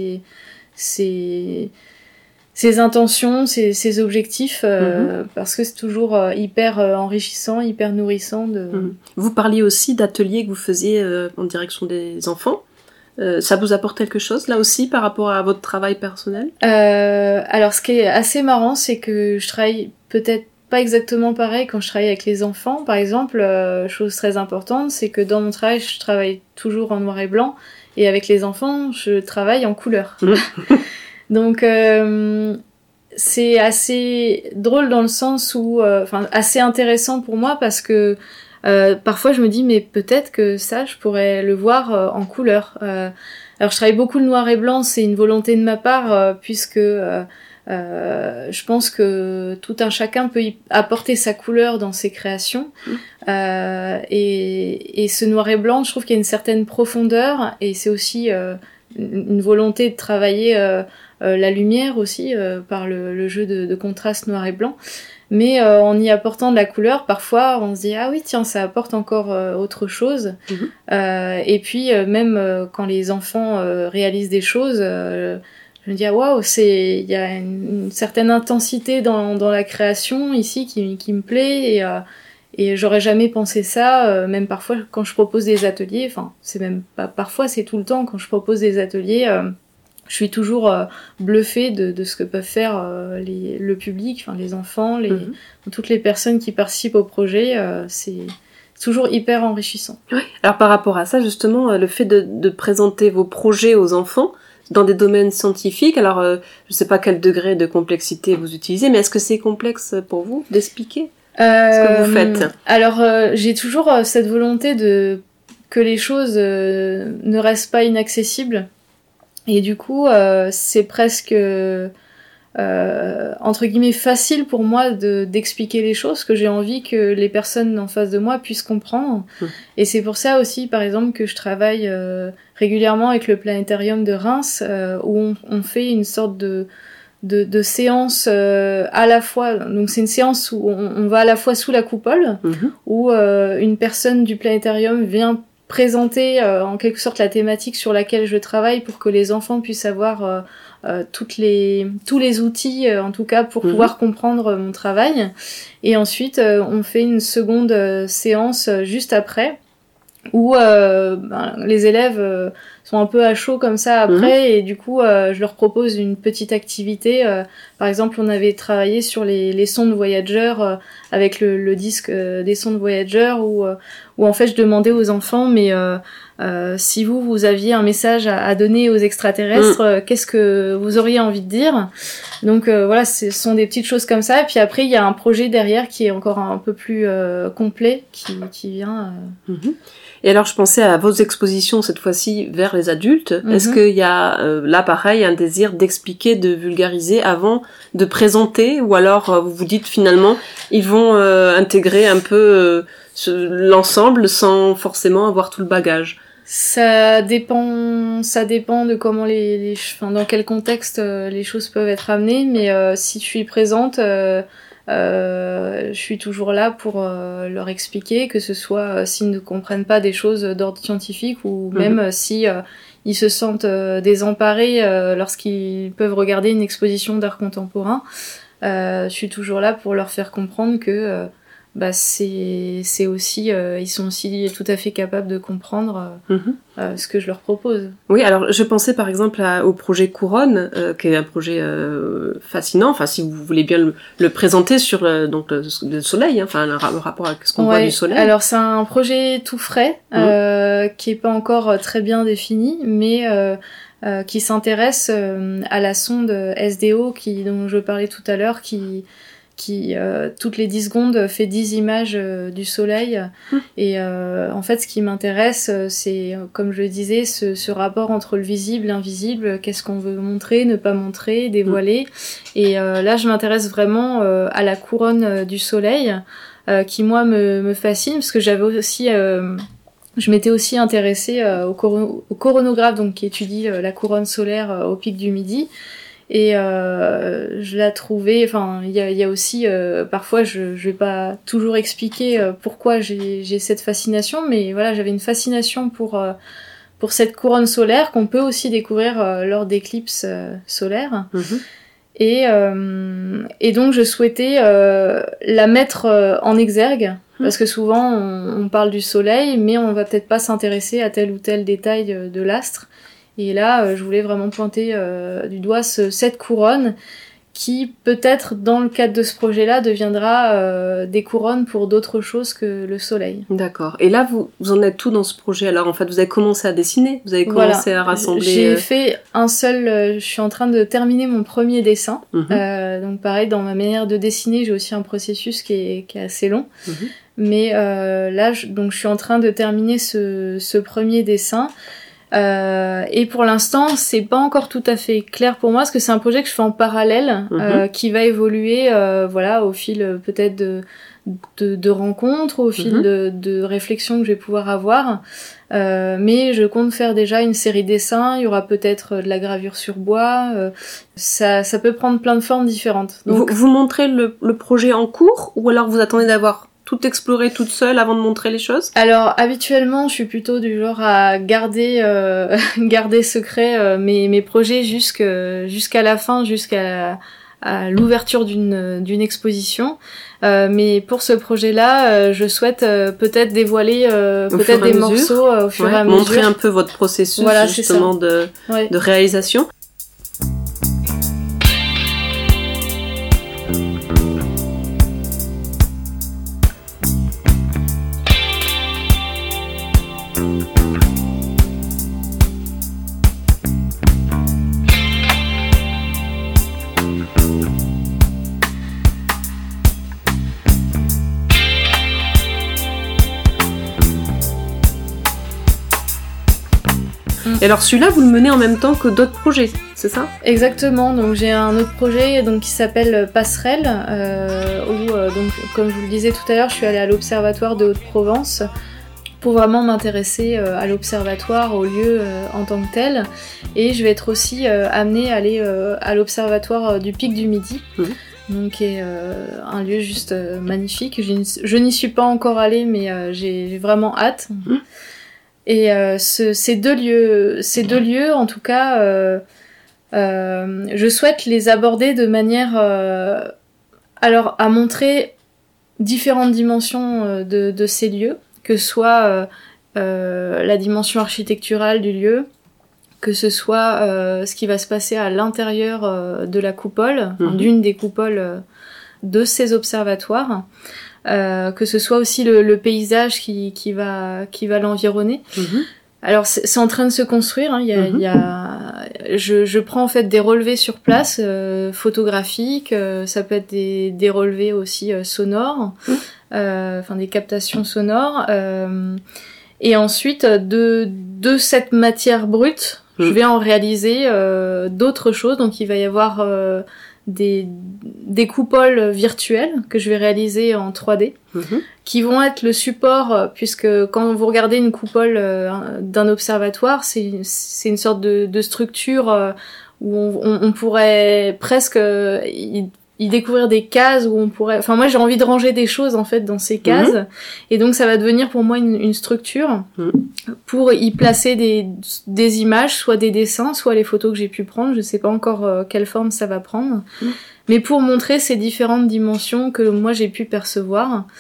ses intentions, ses objectifs, parce que c'est toujours hyper enrichissant, hyper nourrissant. Vous parliez aussi d'ateliers que vous faisiez en direction des enfants. Ça vous apporte quelque chose, là aussi, par rapport à votre travail personnel ? Alors, ce qui est assez marrant, c'est que je travaille peut-être pas exactement pareil quand je travaille avec les enfants. Par exemple, chose très importante, c'est que dans mon travail, je travaille toujours en noir et blanc, et avec les enfants, je travaille en couleur. Donc c'est assez drôle dans le sens où, assez intéressant pour moi parce que parfois je me dis mais peut-être que ça je pourrais le voir en couleur. Alors je travaille beaucoup le noir et blanc, c'est une volonté de ma part puisque je pense que tout un chacun peut y apporter sa couleur dans ses créations. Et ce noir et blanc, je trouve qu'il y a une certaine profondeur et c'est aussi une volonté de travailler la lumière aussi par le jeu de contraste noir et blanc, mais en y apportant de la couleur, parfois on se dit ah oui tiens ça apporte encore autre chose. Et puis même quand les enfants réalisent des choses, je me dis ah waouh, il y a une certaine intensité dans la création ici qui me plaît et j'aurais jamais pensé ça, même parfois quand je propose des ateliers, enfin c'est même pas parfois, c'est tout le temps quand je propose des ateliers, je suis toujours bluffée de ce que peuvent faire le public, enfin les enfants, toutes les personnes qui participent au projet, c'est toujours hyper enrichissant. Oui. Alors par rapport à ça justement, le fait de présenter vos projets aux enfants dans des domaines scientifiques, alors je sais pas quel degré de complexité vous utilisez, mais est-ce que c'est complexe pour vous d'expliquer ce que vous faites ? Alors j'ai toujours cette volonté que les choses ne restent pas inaccessibles. Et du coup, c'est presque entre guillemets facile pour moi d'expliquer les choses, que j'ai envie que les personnes en face de moi puissent comprendre. Et c'est pour ça aussi, par exemple, que je travaille régulièrement avec le planétarium de Reims, où on fait une sorte de séance à la fois. Donc c'est une séance où on va à la fois sous la coupole, où une personne du planétarium vient présenter en quelque sorte la thématique sur laquelle je travaille pour que les enfants puissent avoir tous les outils en tout cas pour pouvoir comprendre mon travail. Et ensuite on fait une seconde séance juste après où les élèves sont un peu à chaud comme ça après et du coup je leur propose une petite activité. Par exemple on avait travaillé sur les sondes Voyager avec le disque des sondes Voyager où en fait je demandais aux enfants mais si vous aviez un message à donner aux extraterrestres, qu'est-ce que vous auriez envie de dire ? Donc voilà, ce sont des petites choses comme ça. Et puis après, il y a un projet derrière qui est encore un peu plus complet, qui vient... Et alors, je pensais à vos expositions, cette fois-ci, vers les adultes. Est-ce qu'il y a, là, pareil, un désir d'expliquer, de vulgariser avant de présenter ? Ou alors, vous vous dites, finalement, ils vont intégrer un peu l'ensemble sans forcément avoir tout le bagage ? Ça dépend de comment dans quel contexte les choses peuvent être amenées, mais si je suis présente, je suis toujours là pour leur expliquer, que ce soit s'ils ne comprennent pas des choses d'ordre scientifique ou même si ils se sentent désemparés lorsqu'ils peuvent regarder une exposition d'art contemporain. Je suis toujours là pour leur faire comprendre que c'est aussi, ils sont aussi tout à fait capables de comprendre ce que je leur propose. Oui, alors je pensais par exemple au projet Couronne, qui est un projet fascinant. Enfin, si vous voulez bien le présenter sur donc le soleil, hein, le rapport avec ce qu'on voit du soleil. Alors c'est un projet tout frais, qui est pas encore très bien défini, mais qui s'intéresse à la sonde SDO dont je parlais tout à l'heure, qui toutes les 10 secondes fait 10 images du soleil. Et en fait, ce qui m'intéresse, c'est, comme je le disais, ce rapport entre le visible et l'invisible. Qu'est-ce qu'on veut montrer, ne pas montrer, dévoiler. Et là, je m'intéresse vraiment à la couronne du soleil, qui, moi, me fascine, parce que j'avais aussi... je m'étais aussi intéressée au coronographe, donc qui étudie la couronne solaire au pic du Midi. Et je la trouvais, enfin il y a aussi parfois je vais pas toujours expliquer pourquoi j'ai cette fascination, mais voilà, j'avais une fascination pour cette couronne solaire qu'on peut aussi découvrir lors d'éclipses solaires. Et donc je souhaitais la mettre en exergue, parce que souvent on parle du soleil, mais on va peut-être pas s'intéresser à tel ou tel détail de l'astre. Et là, je voulais vraiment pointer du doigt cette couronne qui, peut-être, dans le cadre de ce projet-là, deviendra des couronnes pour d'autres choses que le soleil. D'accord. Et là, vous en êtes tout dans ce projet. Alors, en fait, vous avez commencé à dessiner, vous avez commencé à rassembler... J'ai fait un seul... je suis en train de terminer mon premier dessin. Donc, pareil, dans ma manière de dessiner, j'ai aussi un processus qui est assez long. Mais là, je suis en train de terminer ce premier dessin. Et pour l'instant, c'est pas encore tout à fait clair pour moi, parce que c'est un projet que je fais en parallèle, qui va évoluer, au fil peut-être de rencontres, au fil de réflexions que je vais pouvoir avoir. Mais je compte faire déjà une série de dessins. Il y aura peut-être de la gravure sur bois. Ça peut prendre plein de formes différentes. Donc, vous montrez le projet en cours, ou alors vous attendez d'avoir tout explorer toute seule avant de montrer les choses? Alors habituellement, je suis plutôt du genre à garder secret mes projets jusqu'à la fin, jusqu'à l'ouverture d'une exposition. Mais pour ce projet-là, je souhaite peut-être dévoiler peut-être des morceaux au fur et à mesure. Montrer un peu votre processus justement de réalisation. Et alors celui-là, vous le menez en même temps que d'autres projets, c'est ça? Exactement, donc j'ai un autre projet qui s'appelle Passerelle, où, donc, comme je vous le disais tout à l'heure, je suis allée à l'Observatoire de Haute-Provence pour vraiment m'intéresser à l'Observatoire, au lieu en tant que tel. Et je vais être aussi amenée à aller à l'Observatoire du Pic du Midi, donc qui est un lieu juste magnifique. Je n'y suis pas encore allée, mais j'ai vraiment hâte. Et ces deux lieux, en tout cas, je souhaite les aborder de manière à montrer différentes dimensions de ces lieux, que ce soit la dimension architecturale du lieu, que ce soit ce qui va se passer à l'intérieur de la coupole, d'une des coupoles de ces observatoires. Que ce soit aussi le paysage qui va l'environner. Alors c'est en train de se construire, hein. Je prends en fait des relevés sur place, photographiques, ça peut être des relevés aussi sonores, des captations sonores, et ensuite de cette matière brute, je vais en réaliser d'autres choses. Donc il va y avoir des coupoles virtuelles que je vais réaliser en 3D, qui vont être le support, puisque quand vous regardez une coupole d'un observatoire, c'est une sorte de structure où on pourrait presque y découvrir des cases, où on pourrait... Enfin, moi, j'ai envie de ranger des choses, en fait, dans ces cases, et donc ça va devenir pour moi une structure pour y placer des images, soit des dessins, soit les photos que j'ai pu prendre. Je sais pas encore quelle forme ça va prendre, mais pour montrer ces différentes dimensions que moi j'ai pu percevoir.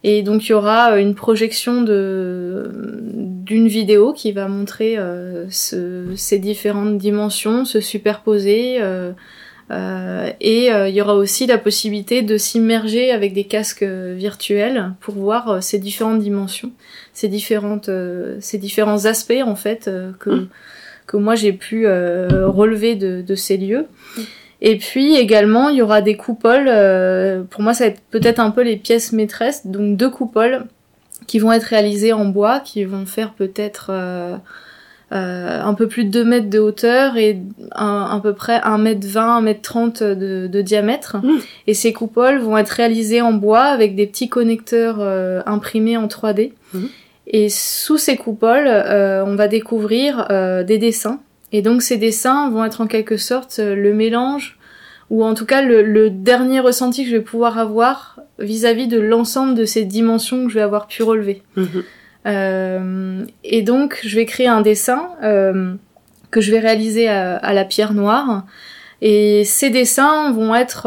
Et donc il y aura une projection d'une vidéo qui va montrer ces différentes dimensions se superposer. Et il y aura aussi la possibilité de s'immerger avec des casques virtuels pour voir ces différentes dimensions, ces différents aspects en fait que moi j'ai pu relever de ces lieux. Et puis également il y aura des coupoles, pour moi ça va être peut-être un peu les pièces maîtresses, donc 2 coupoles qui vont être réalisées en bois, qui vont faire peut-être un peu plus de 2 mètres de hauteur et à peu près 1m20, 1m30 de diamètre. Et ces coupoles vont être réalisées en bois avec des petits connecteurs imprimés en 3D. Et sous ces coupoles, on va découvrir des dessins. Et donc ces dessins vont être en quelque sorte le mélange, ou en tout cas le dernier ressenti que je vais pouvoir avoir vis-à-vis de l'ensemble de ces dimensions que je vais avoir pu relever. Et donc je vais créer un dessin que je vais réaliser à la pierre noire. Et ces dessins vont être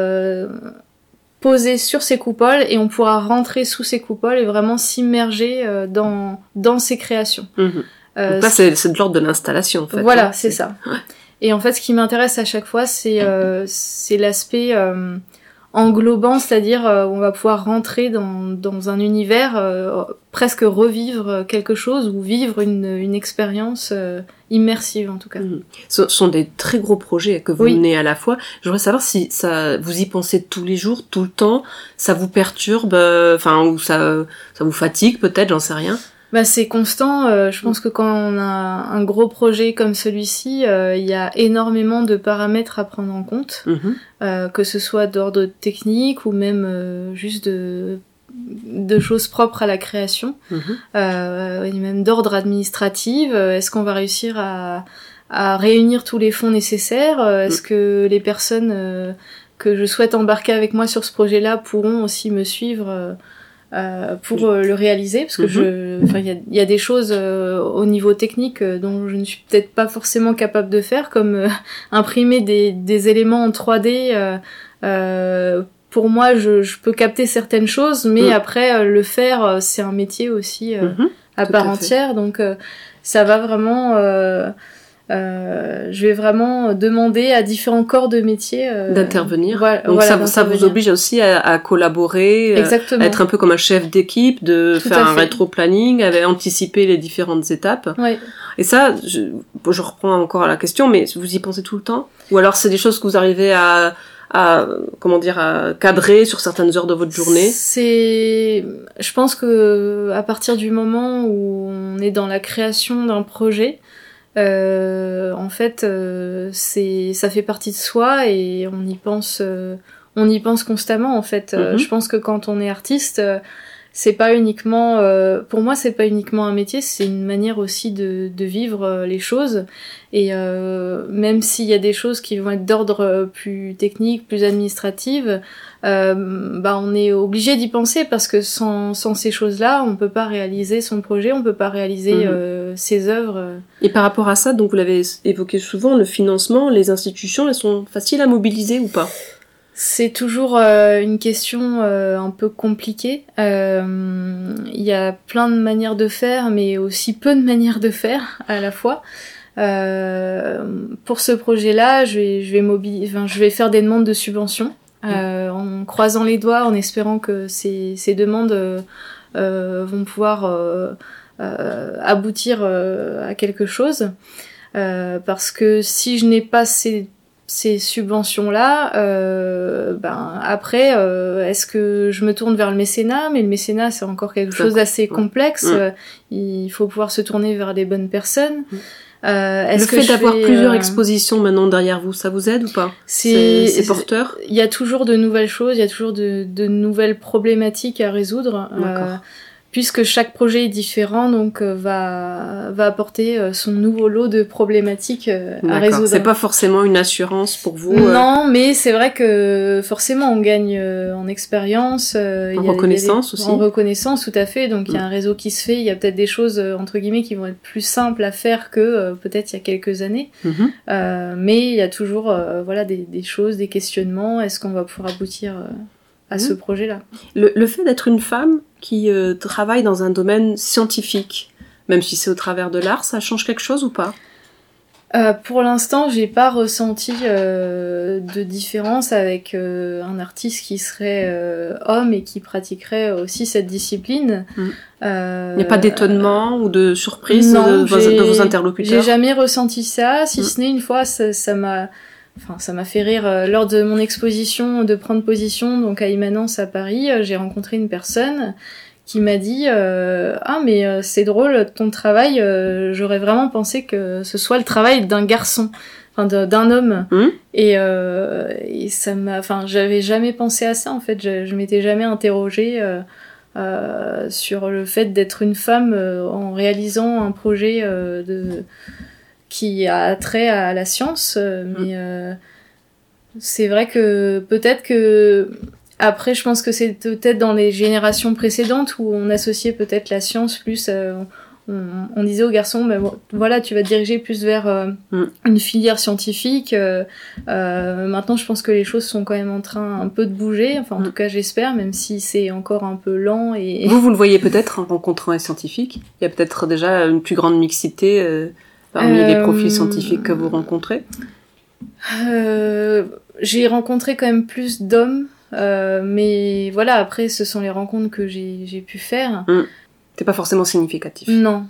posés sur ces coupoles et on pourra rentrer sous ces coupoles et vraiment s'immerger dans ces créations. Donc là, c'est de l'ordre de l'installation, en fait. Voilà, hein, c'est ça. Ouais. Et en fait, ce qui m'intéresse à chaque fois, c'est l'aspect englobant, c'est-à-dire on va pouvoir rentrer dans un univers, presque revivre quelque chose ou vivre une expérience immersive, en tout cas. Ce sont des très gros projets que vous menez à la fois. Je voudrais savoir si vous y pensez tous les jours, tout le temps, ça vous perturbe, ou ça vous fatigue peut-être, j'en sais rien. Bah c'est constant, je pense que quand on a un gros projet comme celui-ci, il y a énormément de paramètres à prendre en compte, que ce soit d'ordre technique ou même juste de choses propres à la création, et même d'ordre administratif. Est-ce qu'on va réussir à réunir tous les fonds nécessaires? Est-ce que les personnes que je souhaite embarquer avec moi sur ce projet-là pourront aussi me suivre pour le réaliser, parce que il y a des choses au niveau technique dont je ne suis peut-être pas forcément capable de faire, comme imprimer des éléments en 3D. Pour moi, je peux capter certaines choses, mais après le faire, c'est un métier aussi à part entière, donc ça va vraiment. Je vais vraiment demander à différents corps de métier d'intervenir. Donc ça vous oblige aussi à collaborer, à être un peu comme un chef d'équipe, de faire un rétro-planning, à anticiper les différentes étapes. Ouais. Et ça, je reprends encore à la question, mais vous y pensez tout le temps? Ou alors c'est des choses que vous arrivez à cadrer sur certaines heures de votre journée? Je pense que à partir du moment où on est dans la création d'un projet, en fait, ça fait partie de soi et on y pense constamment, en fait. Je pense que quand on est artiste, c'est pas uniquement, pour moi, c'est pas uniquement un métier, c'est une manière aussi de vivre les choses. Et même s'il y a des choses qui vont être d'ordre plus technique, plus administrative, on est obligé d'y penser, parce que sans ces choses-là, on peut pas réaliser son projet, on peut pas réaliser ses œuvres. Et par rapport à ça, donc vous l'avez évoqué souvent, le financement, les institutions, elles sont faciles à mobiliser ou pas? C'est toujours une question un peu compliquée. Il y a plein de manières de faire, mais aussi peu de manières de faire à la fois. Pour ce projet-là, je vais faire des demandes de subventions, en croisant les doigts, en espérant que ces demandes vont pouvoir aboutir à quelque chose. Parce que si je n'ai pas ces subventions-là, après, est-ce que je me tourne vers le mécénat? Mais le mécénat, c'est encore quelque chose d'assez complexe. Il faut pouvoir se tourner vers les bonnes personnes. Le fait d'avoir plusieurs expositions maintenant derrière vous, ça vous aide ou pas? C'est porteur? Il y a toujours de nouvelles choses, il y a toujours de nouvelles problématiques à résoudre. Puisque chaque projet est différent, donc va apporter son nouveau lot de problématiques à résoudre. C'est pas forcément une assurance pour vous? Non, mais c'est vrai que forcément on gagne en expérience. En reconnaissance aussi? En reconnaissance, tout à fait. Donc il y a un réseau qui se fait, il y a peut-être des choses, entre guillemets, qui vont être plus simples à faire que peut-être il y a quelques années. Mais il y a toujours des choses, des questionnements. Est-ce qu'on va pouvoir aboutir à ce projet-là. Le fait d'être une femme qui travaille dans un domaine scientifique, même si c'est au travers de l'art, ça change quelque chose ou pas ? Pour l'instant, j'ai pas ressenti de différence avec un artiste qui serait homme et qui pratiquerait aussi cette discipline. Il n'y a pas d'étonnement ou de surprise non, de vos interlocuteurs ? J'ai jamais ressenti ça, si ce n'est une fois, ça m'a fait rire lors de mon exposition de prendre position, donc à Immanence à Paris. J'ai rencontré une personne qui m'a dit mais c'est drôle ton travail, j'aurais vraiment pensé que ce soit le travail d'un garçon, d'un homme. Et ça m'a, j'avais jamais pensé à ça en fait, je m'étais jamais interrogée sur le fait d'être une femme en réalisant un projet qui a trait à la science, mais c'est vrai que peut-être que après, je pense que c'est peut-être dans les générations précédentes où on associait peut-être la science plus... on disait aux garçons, voilà, tu vas te diriger plus vers une filière scientifique. Maintenant, je pense que les choses sont quand même en train un peu de bouger. Enfin, en tout cas, j'espère, même si c'est encore un peu lent. Et... Vous le voyez peut-être en rencontrant les scientifiques ? Il y a peut-être déjà une plus grande mixité parmi les profils scientifiques que vous rencontrez ? J'ai rencontré quand même plus d'hommes. Mais voilà, après, ce sont les rencontres que j'ai pu faire. C'est pas forcément significatif. Non.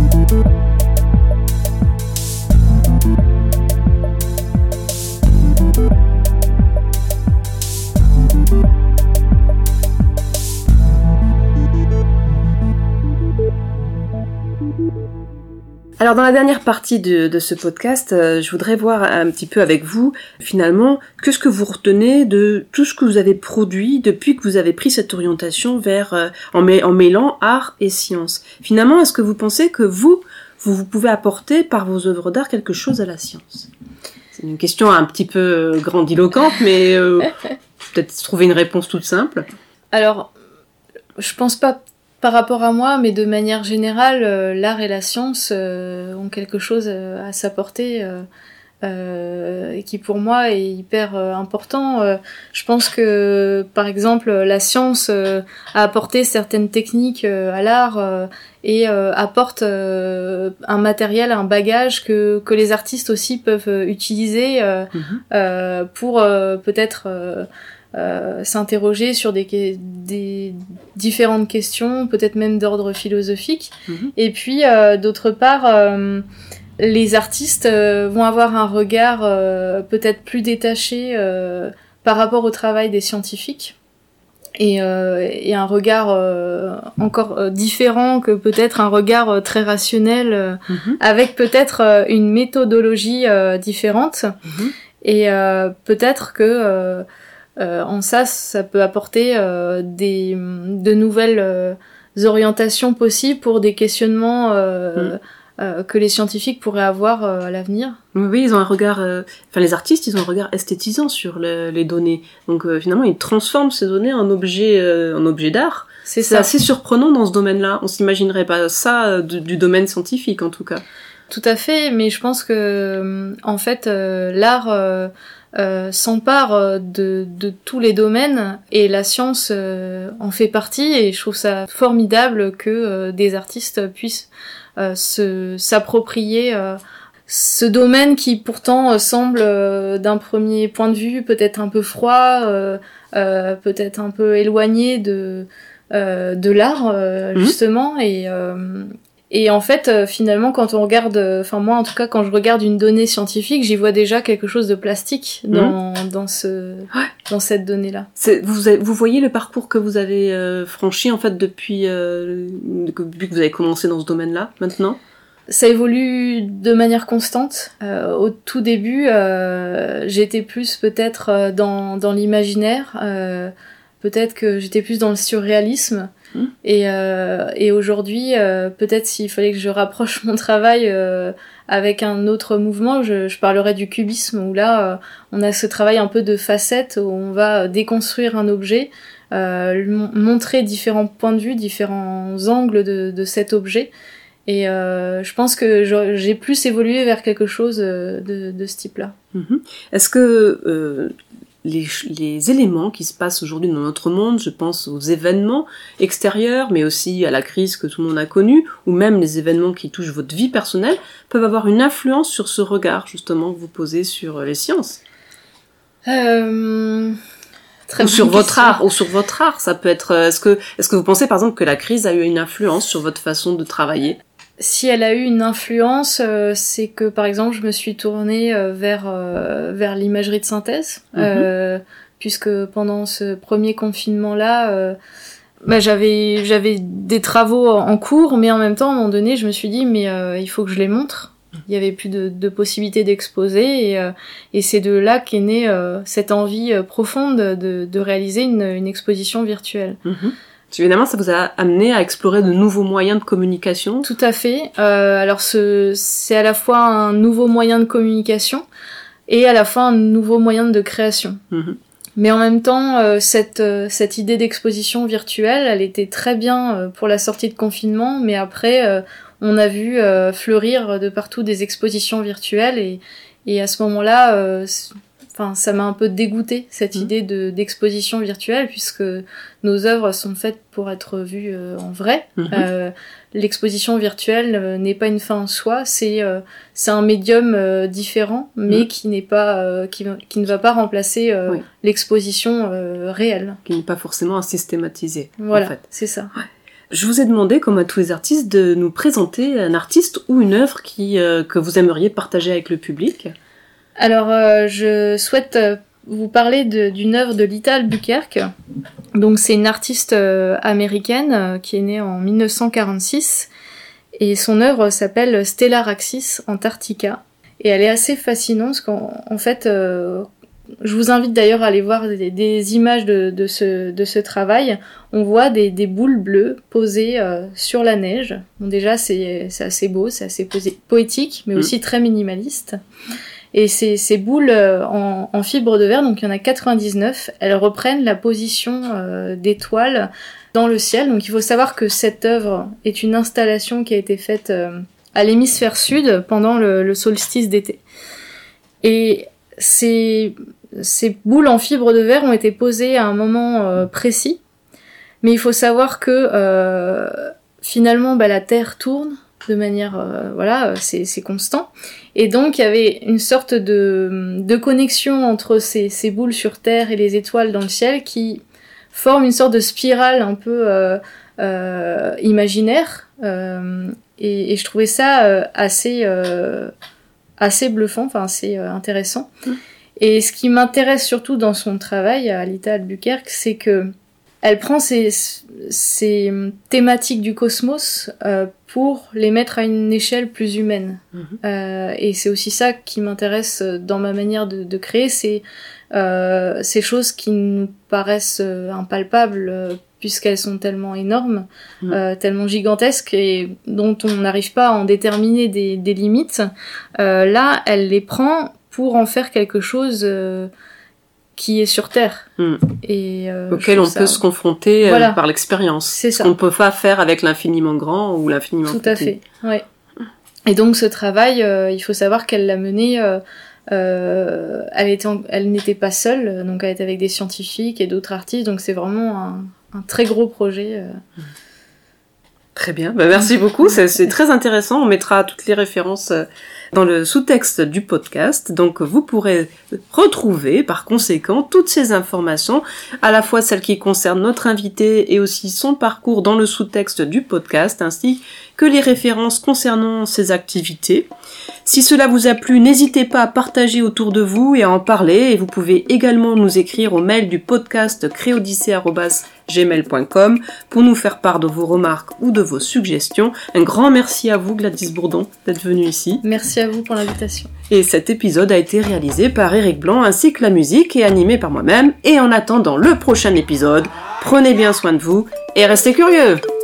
Alors dans la dernière partie de ce podcast, je voudrais voir un petit peu avec vous, finalement, qu'est-ce que vous retenez de tout ce que vous avez produit depuis que vous avez pris cette orientation vers en mêlant art et science. Finalement, est-ce que vous pensez que vous pouvez apporter par vos œuvres d'art quelque chose à la science ? C'est une question un petit peu grandiloquente, mais peut-être trouver une réponse toute simple. Alors, je pense pas par rapport à moi, mais de manière générale, l'art et la science ont quelque chose à s'apporter et qui pour moi est hyper important. Je pense que par exemple la science a apporté certaines techniques à l'art et apporte un matériel, un bagage que les artistes aussi peuvent utiliser pour peut-être s'interroger sur des différentes questions, peut-être même d'ordre philosophique. Et puis, d'autre part, les artistes vont avoir un regard peut-être plus détaché par rapport au travail des scientifiques. Et un regard encore différent que peut-être un regard très rationnel, avec peut-être une méthodologie différente. Et peut-être que en ça peut apporter de nouvelles orientations possibles pour des questionnements que les scientifiques pourraient avoir à l'avenir. Oui, ils ont un regard... les artistes, ils ont un regard esthétisant sur les données. Donc finalement, ils transforment ces données en objets d'art. C'est assez surprenant dans ce domaine-là. On s'imaginerait pas ça du domaine scientifique, en tout cas. Tout à fait, mais je pense que en fait, l'art... s'empare de tous les domaines et la science en fait partie, et je trouve ça formidable que des artistes puissent s'approprier ce domaine qui pourtant semble d'un premier point de vue peut-être un peu froid, peut-être un peu éloigné de l'art justement, et en fait, finalement, quand on regarde... moi, en tout cas, quand je regarde une donnée scientifique, j'y vois déjà quelque chose de plastique dans cette donnée-là. Vous voyez le parcours que vous avez franchi, en fait, depuis que vous avez commencé dans ce domaine-là, maintenant ? Ça évolue de manière constante. Au tout début, j'étais plus peut-être dans l'imaginaire. Peut-être que j'étais plus dans le surréalisme. Et aujourd'hui, peut-être s'il fallait que je rapproche mon travail avec un autre mouvement, je parlerais du cubisme, où là, on a ce travail un peu de facettes, où on va déconstruire un objet, montrer différents points de vue, différents angles de cet objet. Et je pense que j'ai plus évolué vers quelque chose de ce type-là. Est-ce que les éléments qui se passent aujourd'hui dans notre monde, je pense aux événements extérieurs, mais aussi à la crise que tout le monde a connue, ou même les événements qui touchent votre vie personnelle, peuvent avoir une influence sur ce regard, justement, que vous posez sur les sciences. Ou sur votre art, ça peut être... Est-ce que vous pensez, par exemple, que la crise a eu une influence sur votre façon de travailler ? Si elle a eu une influence, c'est que, par exemple, je me suis tournée vers l'imagerie de synthèse, puisque pendant ce premier confinement-là, j'avais des travaux en cours, mais en même temps, à un moment donné, je me suis dit, mais il faut que je les montre. Il y avait plus de possibilités d'exposer, et c'est de là qu'est née cette envie profonde de réaliser une exposition virtuelle. Évidemment, ça vous a amené à explorer de nouveaux moyens de communication. Tout à fait. Alors c'est à la fois un nouveau moyen de communication et à la fois un nouveau moyen de création. Mais en même temps, cette idée d'exposition virtuelle, elle était très bien pour la sortie de confinement, mais après, on a vu fleurir de partout des expositions virtuelles, et à ce moment-là, ça m'a un peu dégoûtée, cette idée d'exposition virtuelle, puisque nos œuvres sont faites pour être vues en vrai. L'exposition virtuelle n'est pas une fin en soi, c'est un médium différent, mais qui n'est pas qui ne va pas remplacer l'exposition réelle. Qui n'est pas forcément à systématiser. Voilà, en fait. C'est ça. Ouais. Je vous ai demandé, comme à tous les artistes, de nous présenter un artiste ou une œuvre que vous aimeriez partager avec le public. Alors, je souhaite vous parler d'une œuvre de Lita Albuquerque. Donc, c'est une artiste américaine qui est née en 1946, et son œuvre s'appelle Stellar Axis Antarctica. Et elle est assez fascinante, parce qu'en fait, je vous invite d'ailleurs à aller voir des images de ce travail. On voit des boules bleues posées sur la neige. Bon, déjà, c'est assez beau, c'est assez poétique, mais aussi très minimaliste. Et ces boules en fibre de verre, donc il y en a 99, elles reprennent la position d'étoiles dans le ciel. Donc il faut savoir que cette œuvre est une installation qui a été faite à l'hémisphère sud pendant le solstice d'été. Et ces boules en fibre de verre ont été posées à un moment précis, mais il faut savoir que finalement la Terre tourne de manière c'est constant, et donc il y avait une sorte de connexion entre ces boules sur Terre et les étoiles dans le ciel qui forment une sorte de spirale un peu imaginaire, et je trouvais ça assez bluffant, assez intéressant. Et ce qui m'intéresse surtout dans son travail à Lita Albuquerque, c'est que elle prend ces thématiques du cosmos pour les mettre à une échelle plus humaine. Et c'est aussi ça qui m'intéresse dans ma manière de créer, c'est ces choses qui nous paraissent impalpables, puisqu'elles sont tellement énormes, tellement gigantesques, et dont on n'arrive pas à en déterminer des limites. Là, elle les prend pour en faire quelque chose qui est sur Terre. Et, auquel on peut se confronter par l'expérience. C'est ça. Ce qu'on ne peut pas faire avec l'infiniment grand ou l'infiniment petit. Tout à fait, ouais. Et donc ce travail, il faut savoir qu'elle l'a mené, elle n'était pas seule, donc elle était avec des scientifiques et d'autres artistes, donc c'est vraiment un très gros projet. Très bien, merci beaucoup, c'est très intéressant, on mettra toutes les références dans le sous-texte du podcast, donc vous pourrez retrouver par conséquent toutes ces informations, à la fois celles qui concernent notre invité et aussi son parcours dans le sous-texte du podcast, ainsi que les références concernant ses activités. Si cela vous a plu, n'hésitez pas à partager autour de vous et à en parler, et vous pouvez également nous écrire au mail du podcast créodyssée@gmail.com pour nous faire part de vos remarques ou de vos suggestions. Un grand merci à vous, Gladys Bourdon, d'être venue ici. Merci à vous pour l'invitation. Et cet épisode a été réalisé par Eric Blanc ainsi que la musique est animée par moi-même. Et en attendant le prochain épisode, prenez bien soin de vous et restez curieux!